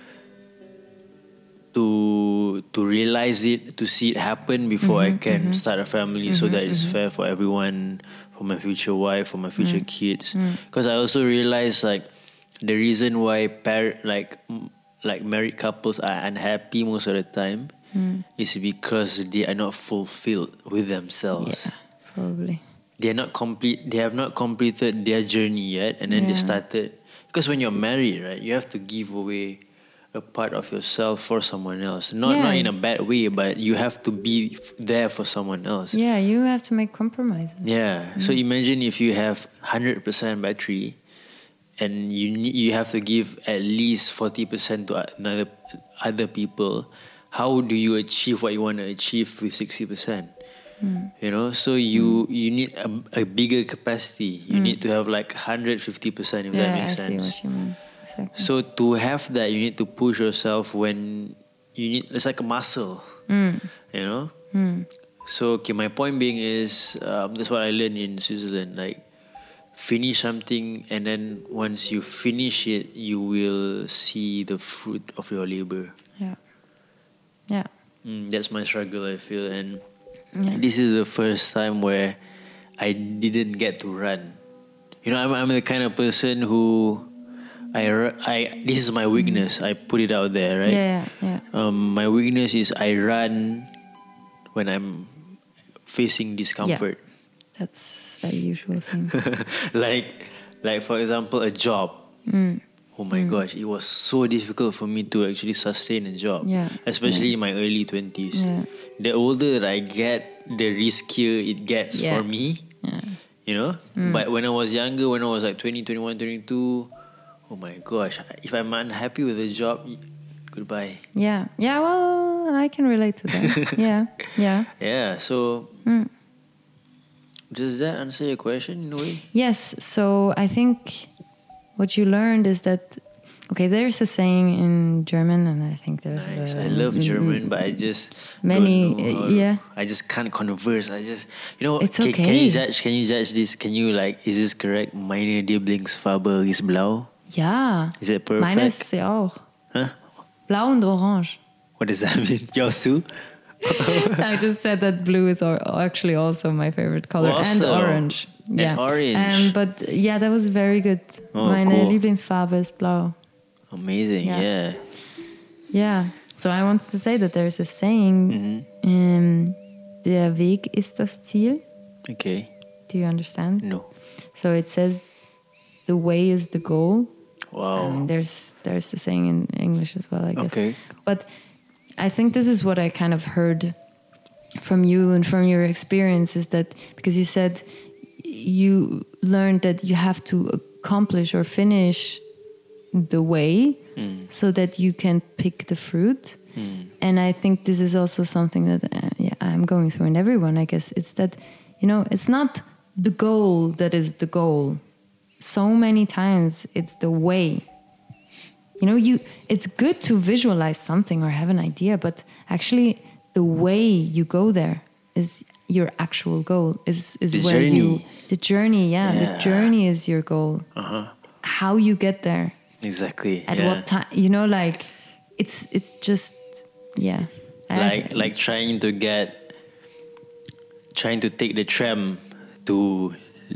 to realize it, to see it happen before I can start a family, so that it's fair for everyone, for my future wife, for my future kids. Because I also realized like the reason why married couples are unhappy most of the time is because they are not fulfilled with themselves. Yeah, probably. They have not completed their journey yet, and then they started. Because when you're married, right, you have to give away a part of yourself for someone else. Not in a bad way, but you have to be there for someone else. Yeah, you have to make compromises. Yeah. So imagine if you have 100% battery, and you have to give at least 40% to other people. How do you achieve what you want to achieve with 60%? You know, so you need a bigger capacity. You need to have like 150%, if that makes sense. I see what you mean. Exactly. So to have that, you need to push yourself when it's like a muscle. You know. So my point being is that's what I learned in Switzerland. Like, finish something, and then once you finish it, you will see the fruit of your labor. Yeah. That's my struggle, I feel, and this is the first time where I didn't get to run. You know, I'm the kind of person who this is my weakness. I put it out there, right? Yeah. My weakness is I run when I'm facing discomfort. Yeah. That's a usual thing. like for example, a job. Oh my gosh, it was so difficult for me to actually sustain a job, especially in my early 20s. The older that I get, the riskier it gets for me, you know. But when I was younger, when I was like 20, 21, 22, oh my gosh, if I'm unhappy with a job, goodbye. Yeah, well, I can relate to that. Yeah, so does that answer your question in a way? Yes, so I think what you learned is that Okay, there's a saying in German, and I think there's. Nice. I love German, but I just many. don't know how Yeah. I just can't converse. I just, you know, It's can okay. you judge? Can you judge this? Can you like? Is this correct? Meine Lieblingsfarbe ist blau. Ja. Is it perfect? Meine ist sie auch. Huh? Blau und orange. What does that mean? Yours too? I just said that blue is actually also my favorite color, and Also. orange. Yeah. And orange. But yeah, that was very good. Oh, Meine cool. Lieblingsfarbe ist blau. Amazing. Yeah. Yeah. Yeah. So I wanted to say that there's a saying, der Weg ist das Ziel. Okay. Do you understand? No. So it says, the way is the goal. Wow. There's a saying in English as well, I guess. Okay. But I think this is what I kind of heard from you and from your experience, is that because you said you learned that you have to accomplish or finish the way so that you can pick the fruit. And I think this is also something that I'm going through, and everyone, I guess. It's that, you know, it's not the goal that is the goal. So many times it's the way. You know, it's good to visualize something or have an idea, but actually the way you go there is your actual goal. Is The where journey. the journey, the journey is your goal. How you get there, Exactly. at yeah. what time, you know, like it's just Like trying to take the tram to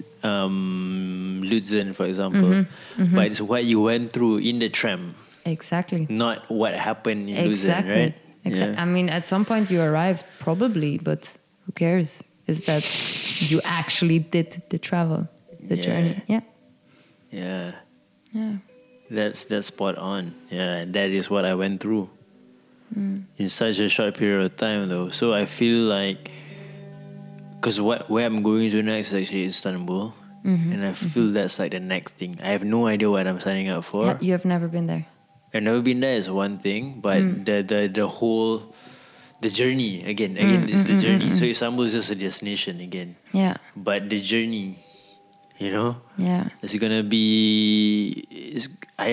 Luzern, for example. But it's what you went through in the tram, exactly. not what happened in Luzern, right? Exactly. Yeah. I mean, at some point you arrived, probably, but who cares? Is that you actually did the travel, the journey? Yeah. Yeah. Yeah. That's spot on. Yeah, that is what I went through in such a short period of time, though. So I feel like, because where I'm going to next is actually Istanbul, and I feel that's like the next thing. I have no idea what I'm signing up for. Yeah, you have never been there. I've never been there is one thing, but the whole journey again is the journey. So Istanbul is just a destination again, Yeah. but the journey, you know. Yeah. It's gonna be. I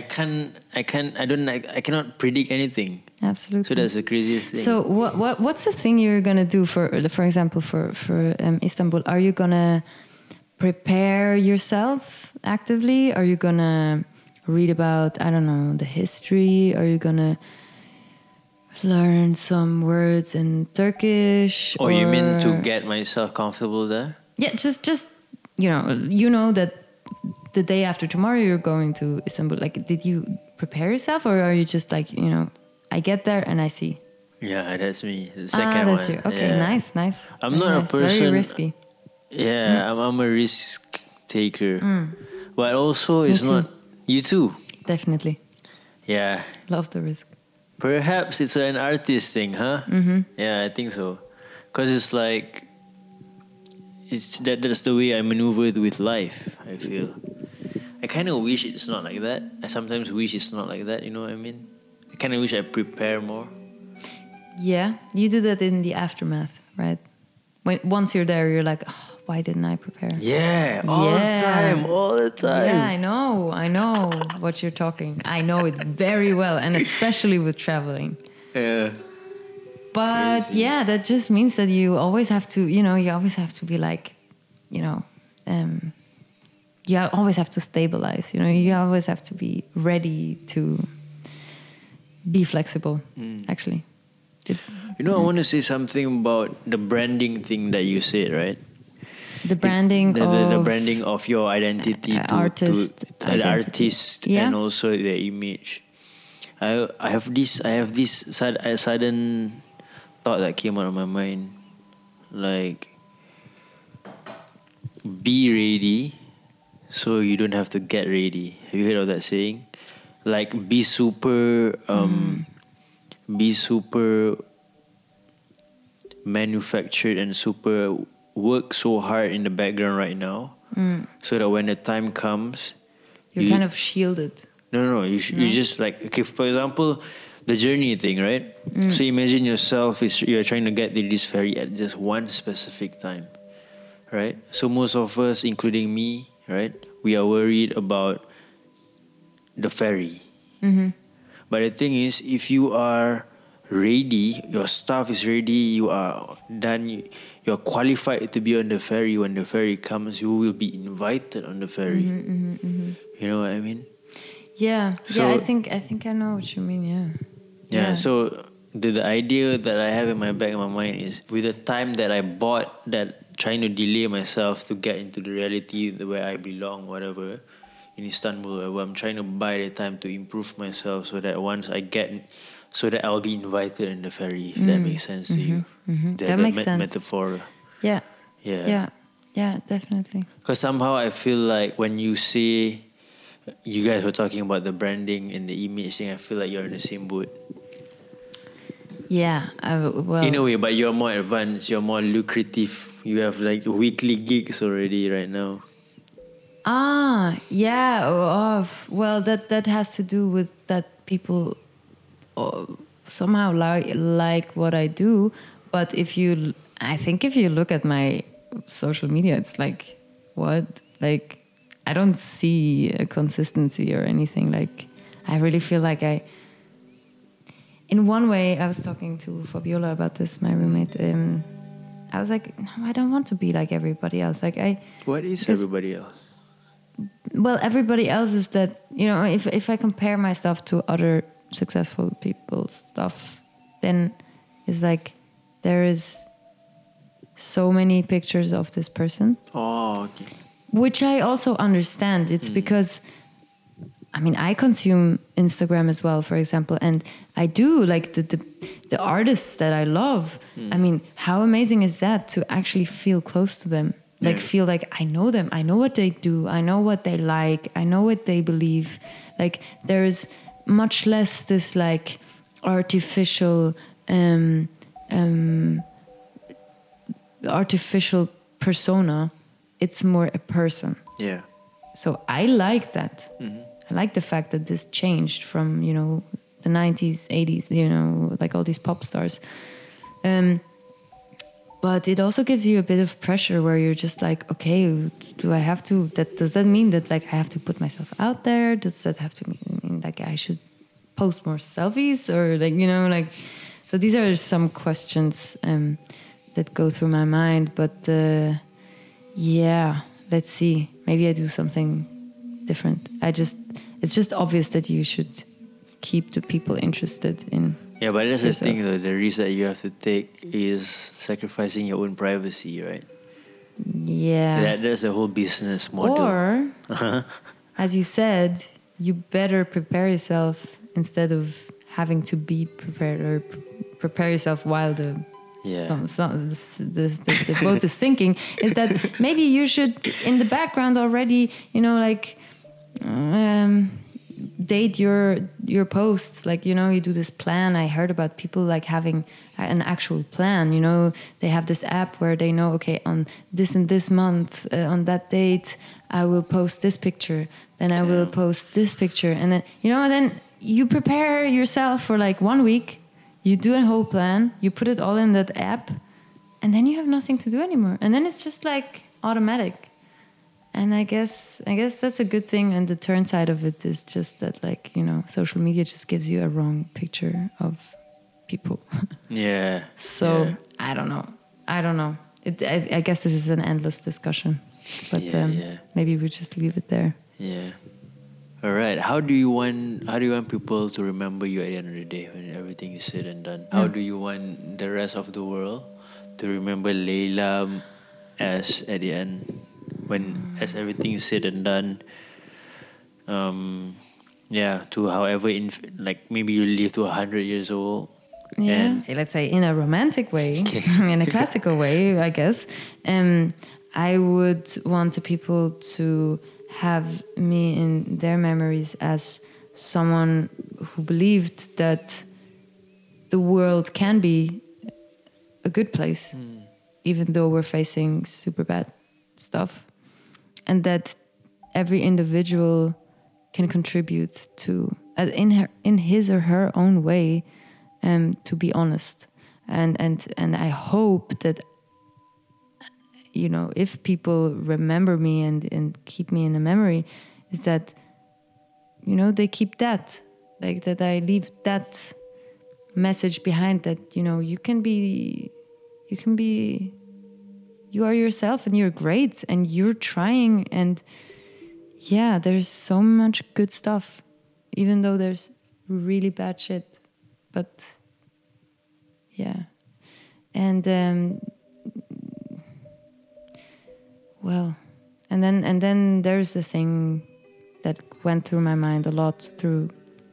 cannot predict anything. Absolutely. So that's the craziest thing. So what's the thing you're gonna do for example for Istanbul? Are you gonna prepare yourself actively? Are you gonna read about, I don't know, the history? Are you gonna learn some words in Turkish? or you mean to get myself comfortable there? Yeah, just you know that the day after tomorrow you're going to Istanbul. Like, did you prepare yourself, or are you just like, you know, I get there and I see? Yeah, that's me. The second that's one. you. Okay, yeah. nice. I'm Very not a nice. person. Very risky. Yeah, I'm a risk taker, but also it's too. not. You too. Definitely. Yeah. Love the risk. Perhaps it's an artist thing, huh? Yeah, I think so. Because it's like, that's the way I maneuver with life, I feel. I kind of wish it's not like that. I sometimes wish it's not like that, you know what I mean? I kind of wish I prepare more. Yeah, you do that in the aftermath, right? Once you're there, you're like, oh, why didn't I prepare? Yeah, all the time. Yeah, I know what you're talking. I know it very well, and especially with traveling. Yeah. But Crazy. yeah, that just means that you always have to, you always have to be like, you always have to stabilize, you always have to be ready to be flexible, actually. I want to say something about the branding thing that you said, right? The branding the branding of your identity to artist, the artist, yeah. and also the image. I have this sudden thought that came out of my mind, like, be ready so you don't have to get ready. Have you heard of that saying? Like, be super manufactured and super work so hard in the background right now, so that when the time comes, you're kind of shielded. No. You just like, okay, for example, the journey thing, right? So imagine yourself you're trying to get to this ferry at just one specific time, right? So most of us, including me, right, we are worried about the ferry. But the thing is, if you are ready, your stuff is ready, you are done, you're qualified to be on the ferry. When the ferry comes, you will be invited on the ferry. You know what I mean? Yeah. So, I think I know what you mean. Yeah. So the idea that I have in my back of my mind is, with the time that I bought, that trying to delay myself to get into the reality where I belong, whatever, in Istanbul, I'm trying to buy the time to improve myself, so that once I get, so that I'll be invited in the ferry. If that makes sense to you. That makes sense. Metaphor. Yeah, definitely. Because somehow I feel like when you say, you guys were talking about the branding and the image thing, I feel like you're in the same boat. Yeah, well, in a way, but you're more advanced, you're more lucrative. You have like weekly gigs already right now. Yeah. Well, that has to do with that people somehow like what I do. But I think if you look at my social media, it's like, what? Like, I don't see a consistency or anything. Like, I really feel like in one way, I was talking to Fabiola about this, my roommate. I was like, no, I don't want to be like everybody else. Like, what is everybody else? Well, everybody else is that, if I compare my stuff to other successful people's stuff, then it's like there is so many pictures of this person. Oh, okay. Which I also understand. It's because, I consume Instagram as well, for example, and I do like the artists that I love. How amazing is that to actually feel close to them? Like, feel like I know them. I know what they do. I know what they like. I know what they believe. Like, there's much less this like artificial persona. It's more a person. Yeah. So I like that. I like the fact that this changed from, the 90s, 80s, like all these pop stars. But it also gives you a bit of pressure where you're just like, okay, does that mean that like I have to put myself out there? Does that have to mean like I should post more selfies, or like, so these are some questions that go through my mind. But yeah, let's see. Maybe I do something different. It's just obvious that you should keep the people interested in. Yeah, but that's yourself. The thing though. The risk that you have to take is sacrificing your own privacy, right? Yeah. That's the whole business model. Or, as you said, you better prepare yourself instead of having to be prepared, or prepare yourself while the boat is sinking. Is that maybe you should, in the background already, date your posts, like, you do this plan. I heard about people like having an actual plan. They have this app where they know, okay, on this and this month, on that date, I will post this picture, then I will post this picture, and then then you prepare yourself for like 1 week. You do a whole plan, you put it all in that app, and then you have nothing to do anymore, and then it's just like automatic. And I guess that's a good thing. And the turn side of it is just that, like, social media just gives you a wrong picture of people. Yeah. So yeah. I don't know. I guess this is an endless discussion, but maybe we just leave it there. Yeah. All right. How do you want people to remember you at the end of the day when everything is said and done? How do you want the rest of the world to remember Leila as at the end? As everything is said and done, to however, like maybe you live to 100 years old. Yeah, let's say in a romantic way, in a classical way, I guess. I would want the people to have me in their memories as someone who believed that the world can be a good place, even though we're facing super bad stuff. And that every individual can contribute to, in his or her own way, to be honest. And I hope that, if people remember me and keep me in the memory, is that they keep that, like that I leave that message behind, that you are yourself and you're great and you're trying, and yeah, there's so much good stuff, even though there's really bad shit. But yeah, and well, and then there's the thing that went through my mind a lot through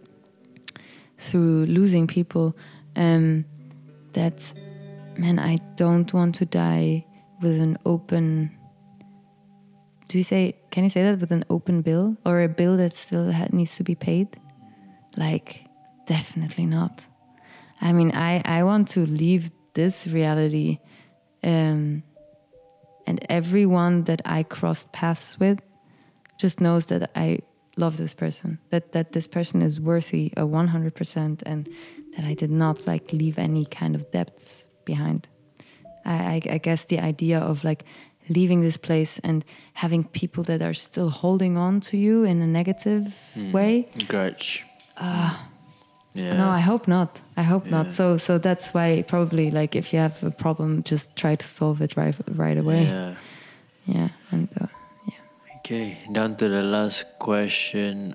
losing people, that, man, I don't want to die with an open, can you say that, with an open bill, or a bill that still needs to be paid? Like, definitely not. I mean, I want to leave this reality, and everyone that I crossed paths with just knows that I love this person, that this person is worthy 100%, and that I did not like leave any kind of debts behind. I guess the idea of like leaving this place and having people that are still holding on to you in a negative way. Grudge. Yeah. No, I hope not. Not. So that's why probably, like, if you have a problem, just try to solve it right away. Yeah. Yeah. And Okay, down to the last question.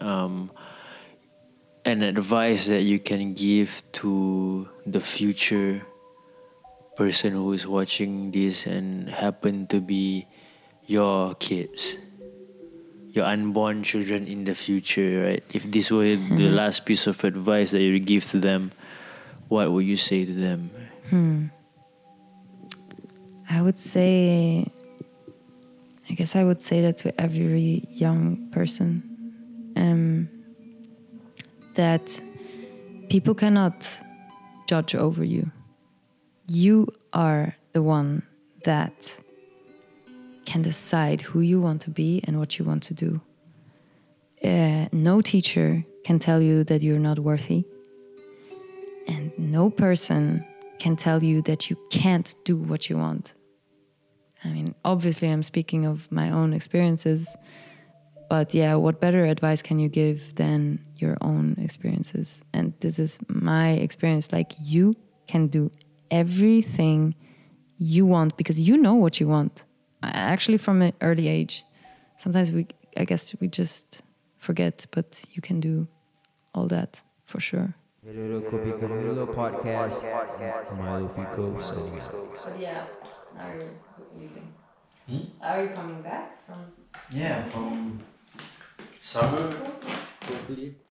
An advice that you can give to the future person who is watching this and happen to be your kids, your unborn children in the future, right? If this were the last piece of advice that you would give to them, what would you say to them? I guess I would say that to every young person, that people cannot judge over you. You are the one that can decide who you want to be and what you want to do. No teacher can tell you that you're not worthy. And no person can tell you that you can't do what you want. I mean, obviously I'm speaking of my own experiences, but yeah, what better advice can you give than your own experiences? And this is my experience. Like, you can do everything you want because you know what you want. Actually, from an early age. Sometimes I guess we just forget, but you can do all that for sure. Podcast. Milo Fico signing out. But yeah, now you're leaving. Are you coming back from? Yeah, from summer, hopefully.